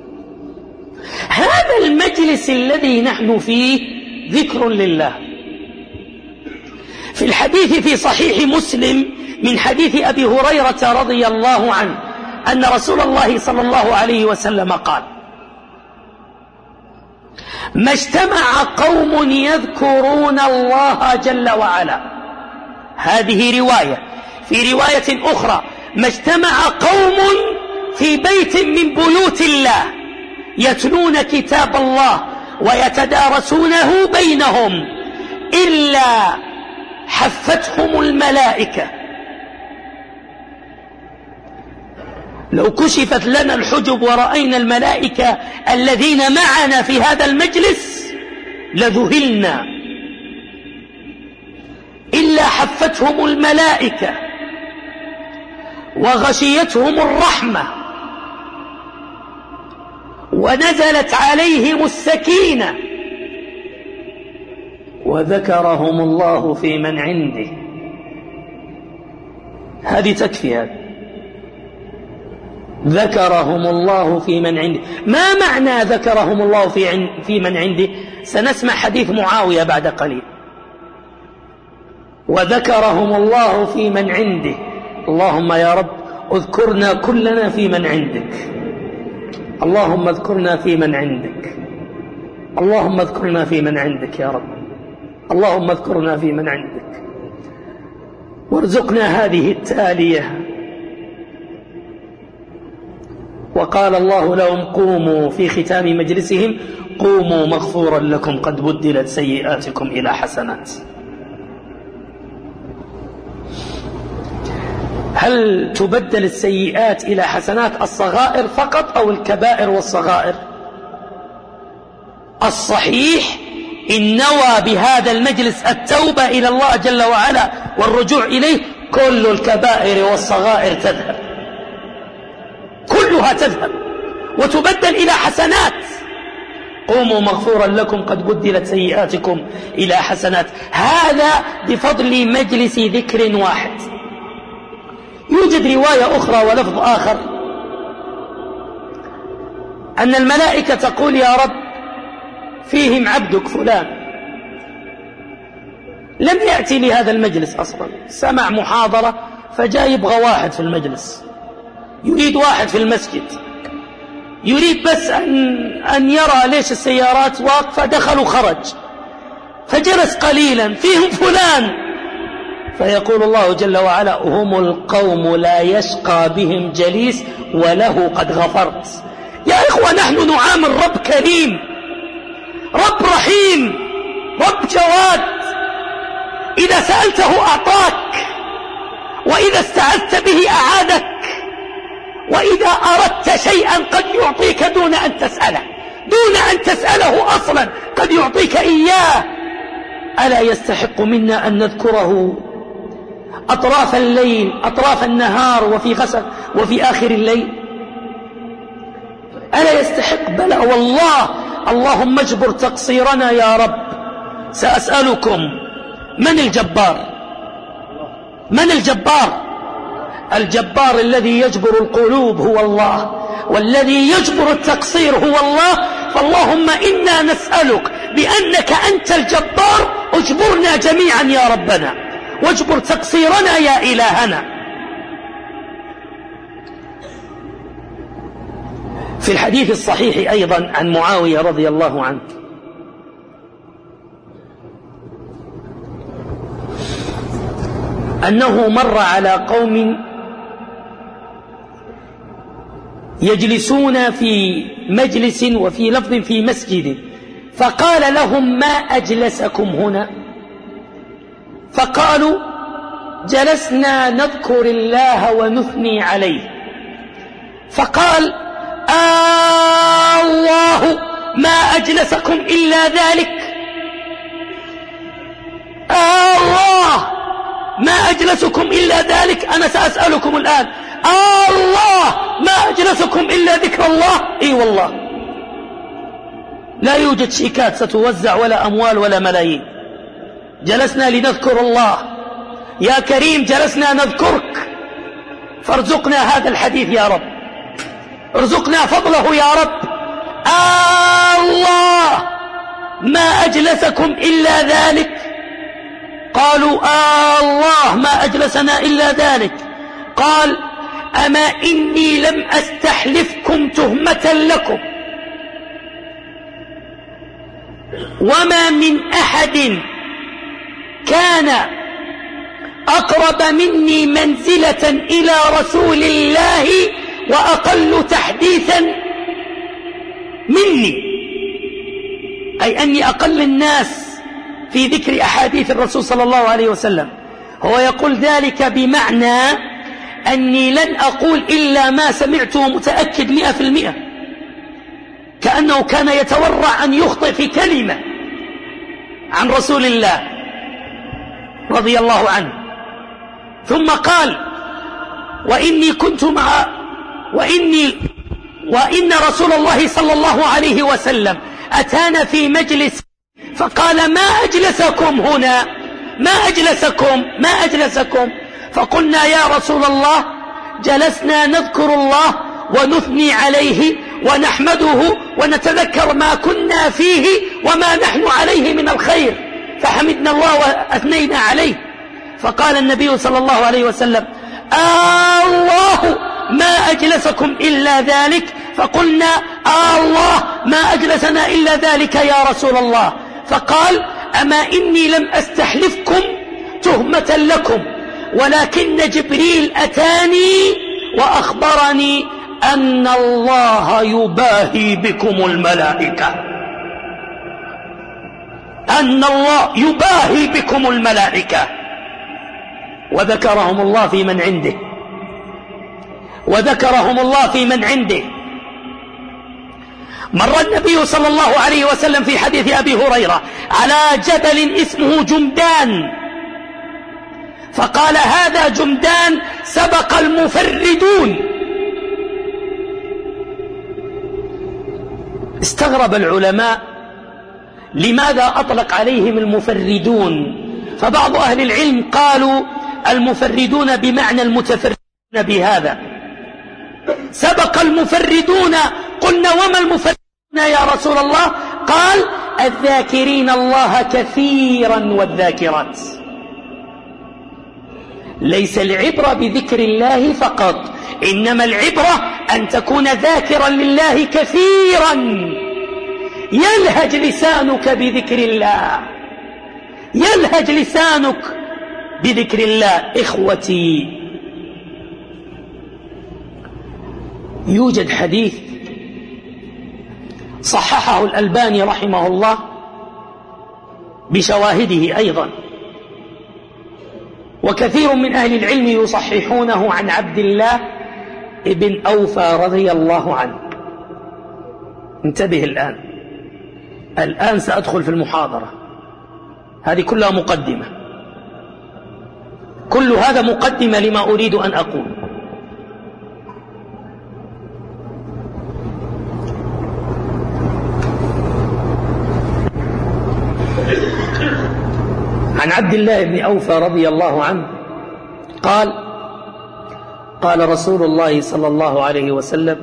هذا المجلس الذي نحن فيه ذكر لله. في الحديث في صحيح مسلم من حديث أبي هريرة رضي الله عنه أن رسول الله صلى الله عليه وسلم قال: ما اجتمع قوم يذكرون الله جل وعلا. هذه رواية. في رواية أخرى: ما اجتمع قوم في بيت من بيوت الله يتلون كتاب الله ويتدارسونه بينهم إلا حفتهم الملائكة. لو كشفت لنا الحجب ورأينا الملائكة الذين معنا في هذا المجلس لذهلنا. إلا حفتهم الملائكة وغشيتهم الرحمة ونزلت عليهم السكينة وذكرهم الله في من عنده. هذه تكفي. هذه ذكرهم الله في من عنده. ما معنى ذكرهم الله في, في من عنده؟ سنسمع حديث معاوية بعد قليل. وذكرهم الله في من عنده. اللهم يا رب اذكرنا كلنا في من عندك. اللهم اذكرنا في من عندك. اللهم اذكرنا في من عندك يا رب. اللهم اذكرنا في من عندك وارزقنا هذه التالية. وقال الله لهم: قوموا في ختام مجلسهم قوموا مغفورا لكم قد بدلت سيئاتكم إلى حسنات. هل تبدل السيئات إلى حسنات الصغائر فقط أو الكبائر والصغائر؟ الصحيح إن نوى بهذا المجلس التوبة إلى الله جل وعلا والرجوع إليه كل الكبائر والصغائر تذهب، كلها تذهب وتبدل إلى حسنات. قوموا مغفورا لكم قد بدلت سيئاتكم إلى حسنات. هذا بفضل مجلس ذكر واحد. يوجد رواية أخرى ولفظ آخر أن الملائكة تقول يا رب فيهم عبدك فلان لم يأتي لهذا المجلس أصلا، سمع محاضرة فجاء يبغى واحد في المجلس، يريد واحد في المسجد، يريد بس أن, أن يرى ليش السيارات واقفة، دخل وخرج فجلس قليلا فيهم فلان، فيقول الله جل وعلا هم القوم لا يشقى بهم جليس وله قد غفرت. يا إخوة نحن نعامل رب كريم، رب رحيم، رب جواد، إذا سألته أعطاك، وإذا استعذت به أعادك، وإذا أردت شيئا قد يعطيك دون أن تسأله، دون أن تسأله أصلا قد يعطيك إياه. ألا يستحق منا أن نذكره أطراف الليل أطراف النهار وفي غسق وفي آخر الليل؟ ألا يستحق؟ بلى والله. اللهم اجبر تقصيرنا يا رب. سأسألكم من الجبار؟ من الجبار؟ الجبار الذي يجبر القلوب هو الله، والذي يجبر التقصير هو الله. فاللهم إنا نسألك بأنك أنت الجبار اجبرنا جميعا يا ربنا، واجبر تقصيرنا يا إلهنا. في الحديث الصحيح أيضا عن معاوية رضي الله عنه أنه مر على قوم يجلسون في مجلس وفي لفظ في مسجد، فقال لهم ما أجلسكم هنا؟ فقالوا جلسنا نذكر الله ونثني عليه. فقال آه الله ما أجلسكم إلا ذلك، آه الله ما أجلسكم إلا ذلك. أنا سأسألكم الآن، آه الله ما أجلسكم إلا ذكر الله؟ إي والله لا يوجد شيكات ستوزع ولا أموال ولا ملايين، جلسنا لنذكر الله. يا كريم جلسنا نذكرك، فارزقنا هذا الحديث يا رب، ارزقنا فضله يا رب. آه الله ما أجلسكم إلا ذلك. قالوا آه الله ما أجلسنا إلا ذلك. قال أما إني لم أستحلفكم تهمة لكم، وما من أحد كان أقرب مني منزلة إلى رسول الله وأقل تحديثا مني، أي أني أقل الناس في ذكر أحاديث الرسول صلى الله عليه وسلم. هو يقول ذلك بمعنى أني لن أقول إلا ما سمعته متأكد مئة في المئة، كأنه كان يتورع أن يخطئ في كلمة عن رسول الله رضي الله عنه. ثم قال وإني كنت مع وإني وإن رسول الله صلى الله عليه وسلم أتانا في مجلس فقال ما أجلسكم هنا؟ ما أجلسكم ما أجلسكم فقلنا يا رسول الله جلسنا نذكر الله ونثني عليه ونحمده ونتذكر ما كنا فيه وما نحن عليه من الخير، فحمدنا الله وأثنينا عليه. فقال النبي صلى الله عليه وسلم آه الله ما أجلسكم إلا ذلك. فقلنا آه الله ما أجلسنا إلا ذلك يا رسول الله. فقال أما إني لم أستحلفكم تهمة لكم، ولكن جبريل أتاني وأخبرني أن الله يباهي بكم الملائكة، أن الله يباهي بكم الملائكة. وذكرهم الله في من عنده، وذكرهم الله في من عنده. مر النبي صلى الله عليه وسلم في حديث أبي هريرة على جبل اسمه جمدان، فقال هذا جمدان سبق المفردون. استغرب العلماء لماذا أطلق عليهم المفردون، فبعض أهل العلم قالوا المفردون بمعنى المتفردون بهذا. سبق المفردون، قلنا وما المفردون يا رسول الله؟ قال الذاكرين الله كثيرا والذاكرات. ليس العبرة بذكر الله فقط، إنما العبرة أن تكون ذاكرا لله كثيرا، يلهج لسانك بذكر الله، يلهج لسانك بذكر الله. إخوتي، يوجد حديث صححه الألباني رحمه الله بشواهده أيضا، وكثير من أهل العلم يصححونه، عن عبد الله ابن أوفى رضي الله عنه. انتبه الآن، الآن سأدخل في المحاضرة، هذه كلها مقدمة، كل هذا مقدمة لما أريد أن أقول. عن عبد الله بن أوفى رضي الله عنه قال: قال رسول الله صلى الله عليه وسلم: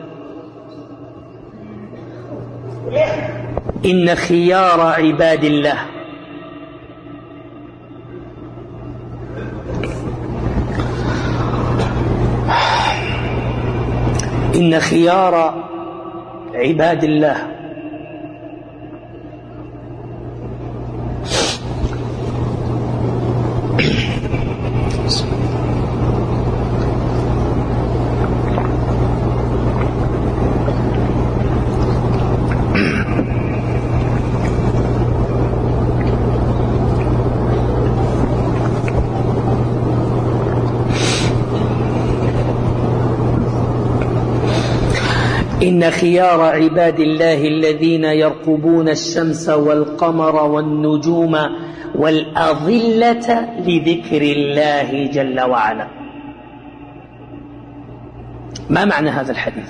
إن خيار عباد الله إن خيار عباد الله إن خيار عباد الله الذين يرقبون الشمس والقمر والنجوم والأظلة لذكر الله جل وعلا. ما معنى هذا الحديث؟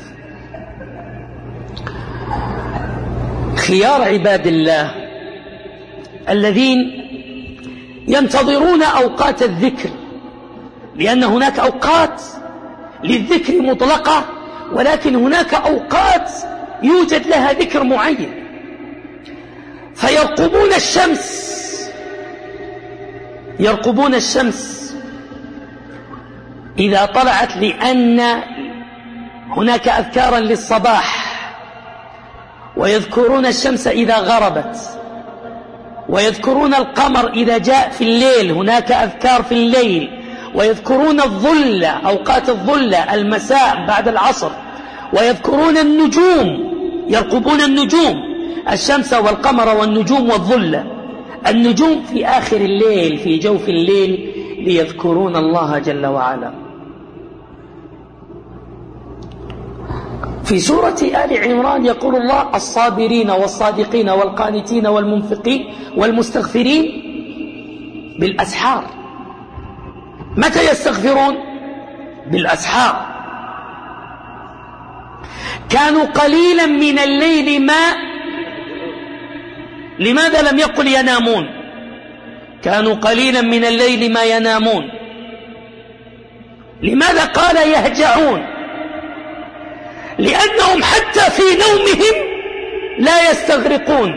خيار عباد الله الذين ينتظرون أوقات الذكر، لأن هناك أوقات للذكر مطلقة، ولكن هناك أوقات يوجد لها ذكر معين. فيرقبون الشمس، يرقبون الشمس إذا طلعت، لأن هناك أذكارا للصباح، ويذكرون الشمس إذا غربت، ويذكرون القمر إذا جاء في الليل، هناك أذكار في الليل، ويذكرون الظلة، أوقات الظلة، المساء بعد العصر، ويذكرون النجوم، يرقبون النجوم، الشمس والقمر والنجوم والظلة. النجوم في آخر الليل، في جوف الليل، ليذكرون الله جل وعلا. في سورة آل عمران يقول الله: الصابرين والصادقين والقانتين والمنفقين والمستغفرين بالأسحار. متى يستغفرون؟ بالأسحار. كانوا قليلا من الليل ما لماذا لم يقل ينامون؟ كانوا قليلا من الليل ما ينامون. لماذا قال يهجعون؟ لأنهم حتى في نومهم لا يستغرقون،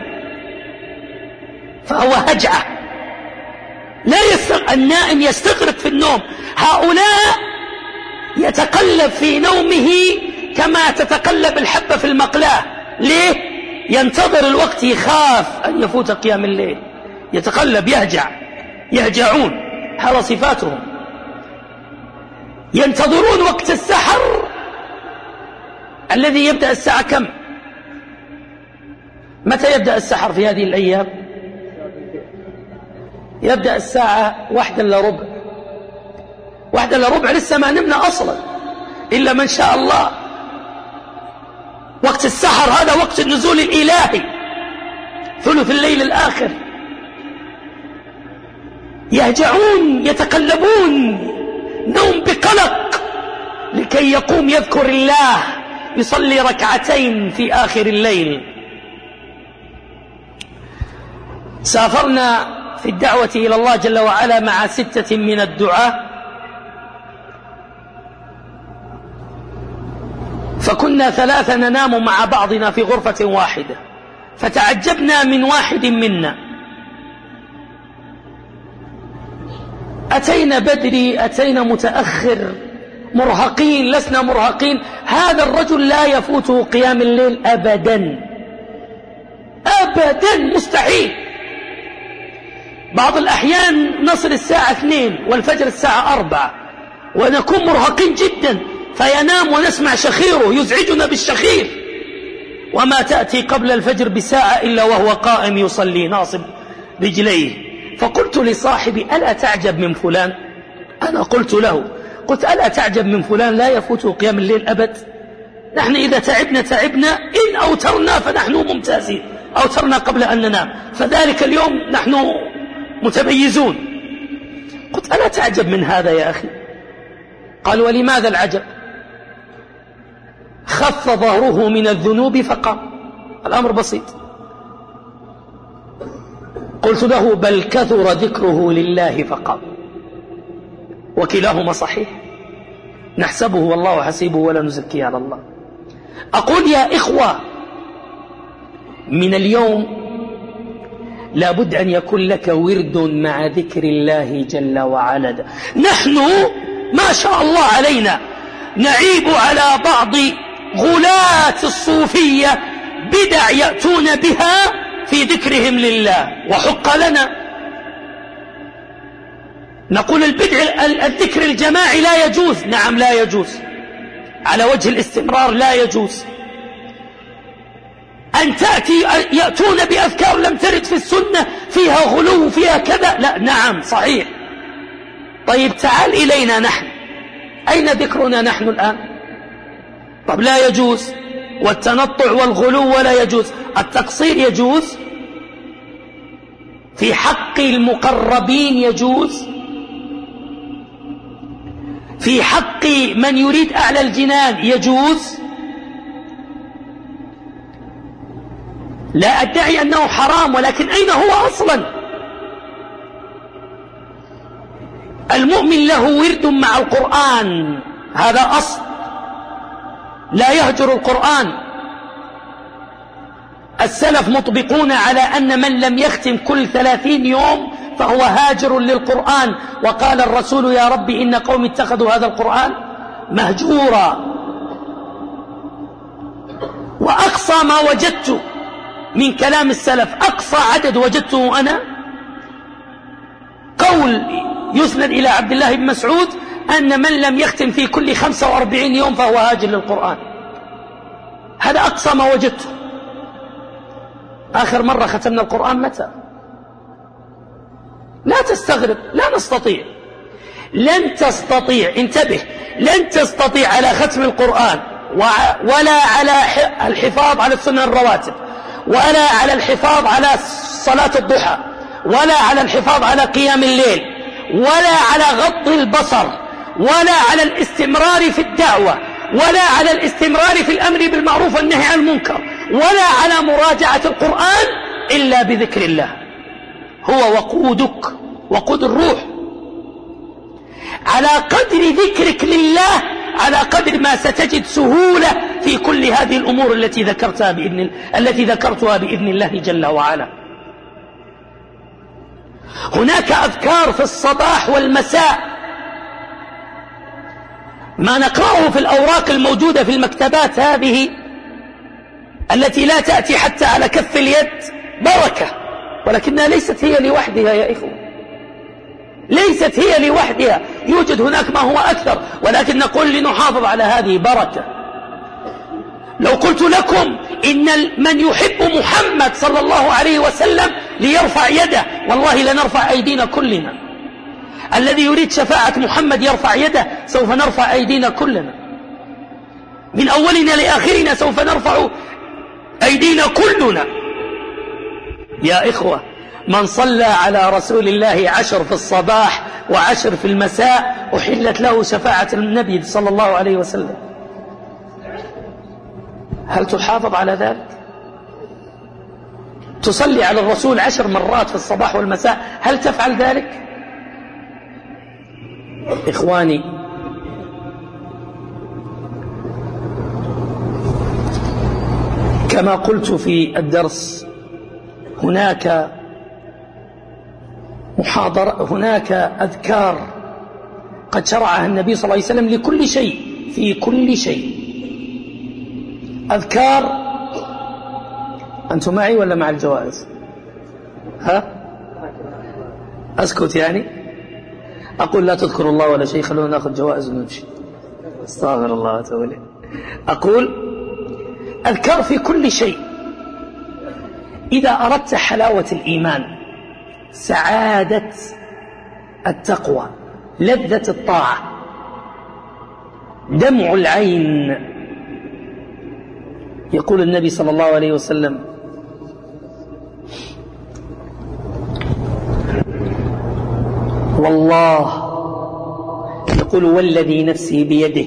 فهو هجعة. لا يستغ... النائم يستغرق في النوم، هؤلاء يتقلب في نومه كما تتقلب الحبة في المقلاة. ليه؟ ينتظر الوقت، يخاف أن يفوت قيام الليل، يتقلب، يهجع، يهجعون، هذا صفاتهم. ينتظرون وقت السحر الذي يبدأ الساعة كم؟ متى يبدأ السحر في هذه الأيام؟ يبدأ الساعة واحدة إلا ربع. واحدة إلا ربع لسه ما نمنا أصلا إلا من شاء الله. وقت السحر هذا وقت النزول الإلهي، ثلث الليل الآخر. يهجعون، يتقلبون، نوم بقلق، لكي يقوم يذكر الله، يصلي ركعتين في آخر الليل. سافرنا في الدعوة إلى الله جل وعلا مع ستة من الدعاة، فكنا ثلاثة ننام مع بعضنا في غرفة واحدة، فتعجبنا من واحد منا. أتينا بدري، أتينا متأخر، مرهقين، لسنا مرهقين. هذا الرجل لا يفوته قيام الليل أبدا أبدا، مستحيل. بعض الأحيان نصل الساعة اثنين والفجر الساعة أربعة ونكون مرهقين جدا، فينام ونسمع شخيره يزعجنا بالشخير، وما تأتي قبل الفجر بساعة إلا وهو قائم يصلي ناصب رجليه. فقلت لصاحبي: ألا تعجب من فلان؟ أنا قلت له، قلت: ألا تعجب من فلان لا يفوته قيام الليل أبد؟ نحن إذا تعبنا تعبنا، إن أوترنا فنحن ممتازين، أوترنا قبل أن ننام، فذلك اليوم نحن متميزون. قلت: ألا تعجب من هذا يا أخي؟ قال: ولماذا العجب؟ خف ظهره من الذنوب فقام. الأمر بسيط. قلت له: بل كثر ذكره لله فقام. وكلاهما صحيح، نحسبه والله حسيبه ولا نزكي على الله. أقول يا إخوة، من اليوم لابد أن يكون لك ورد مع ذكر الله جل وعلا. نحن ما شاء الله علينا نعيب على بعض غلاة الصوفية بدع يأتون بها في ذكرهم لله، وحق لنا. نقول البدع الذكر الجماعي لا يجوز، نعم لا يجوز، على وجه الاستمرار لا يجوز. أن تأتي يأتون بأذكار لم ترد في السنة فيها غلو فيها كذا، لا، نعم صحيح. طيب تعال إلينا نحن، أين ذكرنا نحن الآن؟ طب لا يجوز، والتنطع والغلو ولا يجوز، التقصير يجوز، في حق المقربين يجوز، في حق من يريد أعلى الجنان يجوز. لا أدعي أنه حرام، ولكن أين هو أصلا؟ المؤمن له ورد مع القرآن، هذا أصل، لا يهجر القرآن. السلف مطبقون على أن من لم يختم كل ثلاثين يوم فهو هاجر للقرآن. وقال الرسول: يا رب إن قوم اتخذوا هذا القرآن مهجورا. وأقصى ما وجدت من كلام السلف، أقصى عدد وجدته أنا، قول يسند إلى عبد الله بن مسعود أن من لم يختم في كل خمسة وأربعين يوم فهو هاجر للقرآن. هذا أقصى ما وجدته. آخر مرة ختمنا القرآن متى؟ لا تستغرب، لا نستطيع، لن تستطيع، انتبه، لن تستطيع على ختم القرآن ولا على الحفاظ على السنن الرواتب، ولا على الحفاظ على صلاة الضحى، ولا على الحفاظ على قيام الليل، ولا على غض البصر، ولا على الاستمرار في الدعوة، ولا على الاستمرار في الأمر بالمعروف والنهي عن المنكر، ولا على مراجعة القرآن إلا بذكر الله. هو وقودك، وقود الروح. على قدر ذكرك لله على قدر ما ستجد سهولة في كل هذه الأمور التي ذكرتها بإذن التي ذكرتها بإذن الله جل وعلا. هناك أذكار في الصباح والمساء ما نقرأه في الأوراق الموجودة في المكتبات هذه التي لا تأتي حتى على كف اليد بركة، ولكنها ليست هي لوحدها يا إخوة، ليست هي لوحدها، يوجد هناك ما هو أكثر، ولكن نقول لنحافظ على هذه بركة. لو قلت لكم إن من يحب محمد صلى الله عليه وسلم ليرفع يده، والله لنرفع أيدينا كلنا. الذي يريد شفاعة محمد يرفع يده، سوف نرفع أيدينا كلنا، من أولنا لآخرنا سوف نرفع أيدينا كلنا. يا إخوة، من صلى على رسول الله عشر في الصباح وعشر في المساء أحلت له شفاعة النبي صلى الله عليه وسلم. هل تحافظ على ذلك؟ تصلي على الرسول عشر مرات في الصباح والمساء، هل تفعل ذلك؟ إخواني، كما قلت في الدرس، هناك محاضرة، هناك أذكار قد شرعها النبي صلى الله عليه وسلم لكل شيء، في كل شيء أذكار. أنتم معي ولا مع الجوائز؟ ها؟ أسكت يعني؟ أقول لا تذكروا الله ولا شيء، خلونا نأخذ جوائز ونمشي. استغفر الله وتوبة. أقول أذكار في كل شيء. إذا أردت حلاوة الإيمان، سعادة التقوى، لذة الطاعة، دمع العين، يقول النبي صلى الله عليه وسلم: والله، يقول والذي نفسي بيده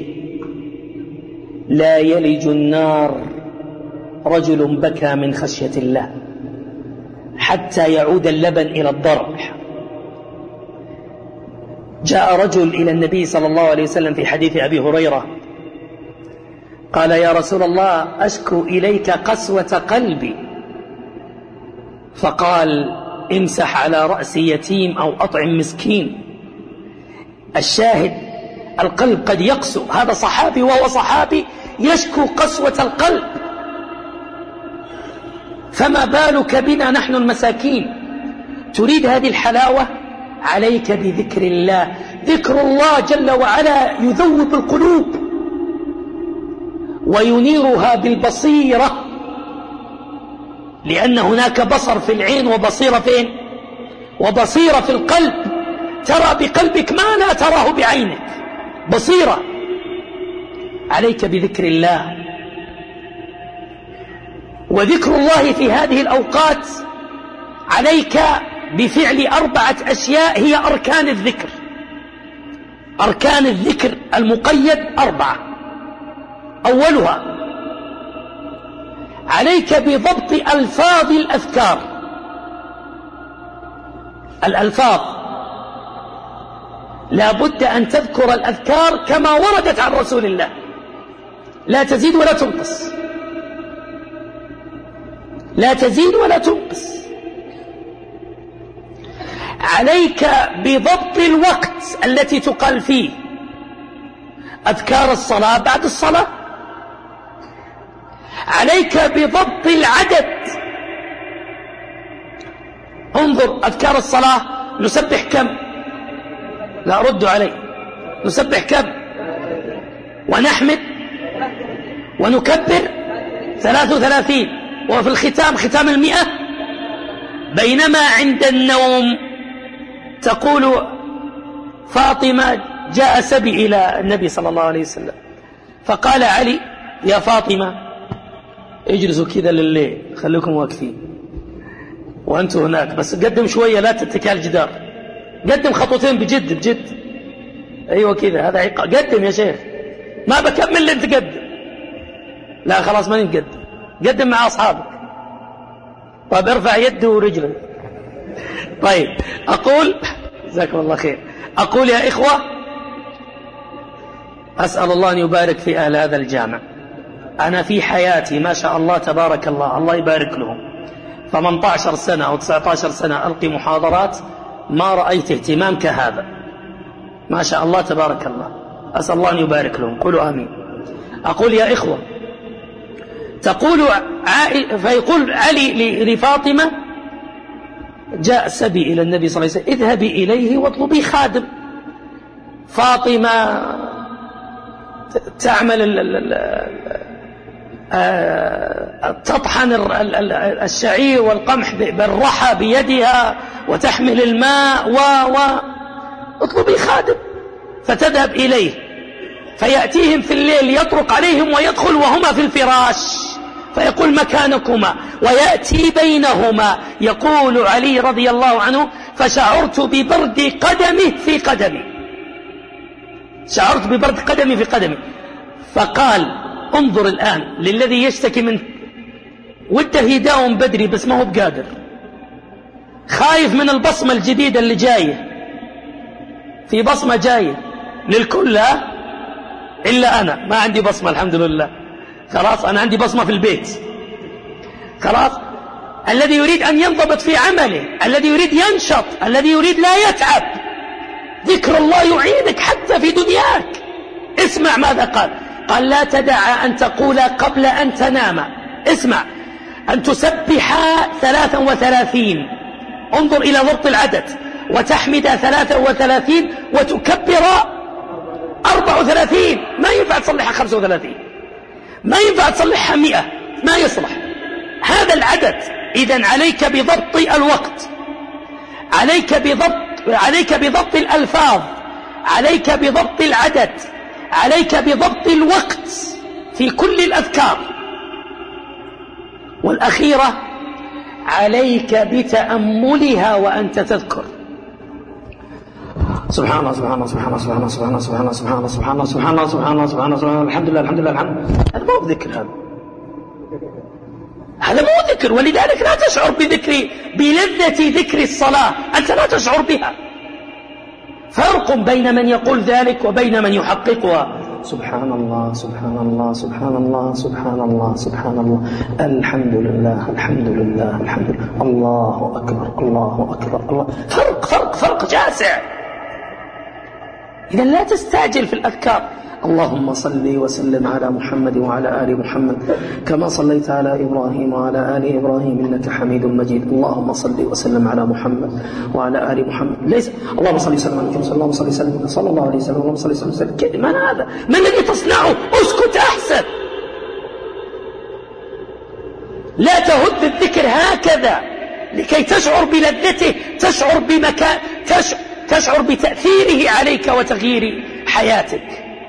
لا يلج النار رجل بكى من خشية الله حتى يعود اللبن إلى الضرع. جاء رجل إلى النبي صلى الله عليه وسلم في حديث أبي هريرة قال: يا رسول الله، أشكو إليك قسوة قلبي. فقال: امسح على رأس يتيم أو أطعم مسكين. الشاهد القلب قد يقسو. هذا صحابي وهو صحابي يشكو قسوة القلب، فما بالك بنا نحن المساكين؟ تريد هذه الحلاوة؟ عليك بذكر الله. ذكر الله جل وعلا يذوب القلوب وينيرها بالبصيرة، لأن هناك بصر في العين وبصيرة فين؟ وبصيرة في القلب. ترى بقلبك ما لا تراه بعينك، بصيرة. عليك بذكر الله. وذكر الله في هذه الأوقات عليك بفعل أربعة أشياء هي أركان الذكر. أركان الذكر المقيد أربعة. أولها عليك بضبط ألفاظ الأذكار. الألفاظ لا بد أن تذكر الأذكار كما وردت عن رسول الله، لا تزيد ولا تنقص، لا تزيد ولا تنقص. عليك بضبط الوقت التي تقال فيه. أذكار الصلاة بعد الصلاة. عليك بضبط العدد. انظر، أذكار الصلاة نسبح كم؟ لا، ردوا علي. نسبح كم؟ ونحمد ونكبر ثلاث وثلاثين، وفي الختام ختام المئة. بينما عند النوم تقول فاطمة: جاء سبي إلى النبي صلى الله عليه وسلم فقال علي: يا فاطمة اجلسوا كذا لليل، خليكم واقفين وأنتوا هناك، بس قدم شوية، لا تتكي على الجدار، قدم خطوتين بجد بجد. أيوة كذا، هذا عقاب. قدم يا شيخ، ما بكمل اللي أنت قدم. لا خلاص ما نقدم، قدم مع أصحابك. طيب ارفع يده ورجله. طيب أقول جزاكم الله خير. أقول يا إخوة، أسأل الله أن يبارك في أهل هذا الجامع. أنا في حياتي ما شاء الله تبارك الله، الله يبارك لهم، ثمانية عشر سنة أو تسعة عشر سنة ألقي محاضرات، ما رأيت اهتمام كهذا، ما شاء الله تبارك الله. أسأل الله أن يبارك لهم، قولوا آمين. أقول يا إخوة، تقول عائل فيقول علي لفاطمة: جاء سبي إلى النبي صلى الله عليه وسلم، اذهبي إليه واطلبي خادم. فاطمة تعمل تطحن الشعير والقمح بالرحى بيدها وتحمل الماء و و اطلبي خادم. فتذهب إليه فيأتيهم في الليل، يطرق عليهم ويدخل وهما في الفراش، فيقول: مكانكما، ويأتي بينهما. يقول علي رضي الله عنه: فشعرت ببرد قدمه في قدمي، شعرت ببرد قدمي في قدمي. فقال: انظر الآن للذي يشتكي من وده يداوم بدري بس ما هو بقادر، خايف من البصمة الجديدة اللي جاية. في بصمة جاية للكل إلا أنا ما عندي بصمة الحمد لله، خلاص أنا عندي بصمة في البيت خلاص. الذي يريد أن ينضبط في عمله، الذي يريد ينشط، الذي يريد لا يتعب، ذكر الله يعينك حتى في دنياك. اسمع ماذا قال، قال لا تدع أن تقول قبل أن تنام، اسمع، أن تسبح ثلاثا وثلاثين، انظر إلى ضبط العدد، وتحمد ثلاثا وثلاثين، وتكبر أربع وثلاثين. ما ينفع تصلحها خمسة وثلاثين، ما ينفع تصلحها مئة، ما يصلح هذا العدد. إذن عليك بضبط الوقت، عليك بضبط عليك بضبط الألفاظ، عليك بضبط العدد، عليك بضبط الوقت في كل الأذكار. والأخيرة عليك بتأملها وأنت تذكر. سبحان الله سبحان الله سبحان الله سبحان الله سبحان الله سبحان الله سبحان الله سبحان الله سبحان الله سبحان الله سبحان الله سبحان الله الحمد لله الحمد لله الحمد لله. هذا مو بذكر، هذا هذا مو ذكر. ولذلك لا تشعر بذكر بلذة ذكر الصلاة، أنت لا تشعر بها. فرق بين من يقول ذلك وبين من يحققها. سبحان الله سبحان الله سبحان الله سبحان الله سبحان الله الحمد لله الحمد لله الحمد لله الله أكبر الله أكبر الله. فرق فرق فرق جاسع. إذا لا تستعجل في الأذكار. اللهم صل وسلم على محمد وعلى آل محمد كما صليت على إبراهيم وعلى آل إبراهيم إنك حميد مجيد. اللهم صل وسلم على محمد وعلى آل محمد. ليس اللهم صل وسلم على محمد، اللهم صل وسلم صلى الله عليه وسلم، اللهم صل وسلم كذا. ما هذا؟ ما الذي تصنعه؟ اسكت أحسن. لا تهد الذكر هكذا لكي تشعر بلذته، تشعر بمكان، تشعر, تشعر بتأثيره عليك وتغيير حياتك.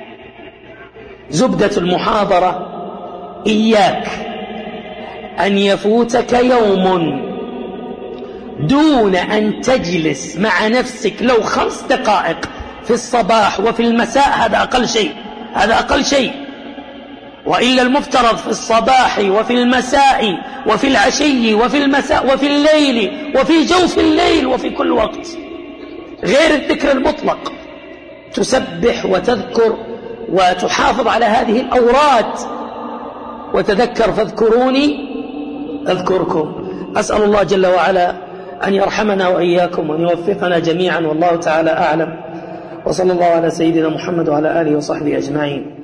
زبدة المحاضرة: إياك أن يفوتك يوم دون أن تجلس مع نفسك لو خمس دقائق في الصباح وفي المساء. هذا أقل شيء، هذا أقل شيء. وإلا المفترض في الصباح وفي المساء وفي العشي وفي المساء وفي الليل وفي جوف الليل وفي كل وقت، غير الذكر المطلق. تسبح وتذكر وتحافظ على هذه الأوراد. وتذكر فاذكروني أذكركم. أسأل الله جل وعلا أن يرحمنا وإياكم وأن يوفقنا جميعا، والله تعالى أعلم. وصلى الله على سيدنا محمد وعلى آله وصحبه أجمعين.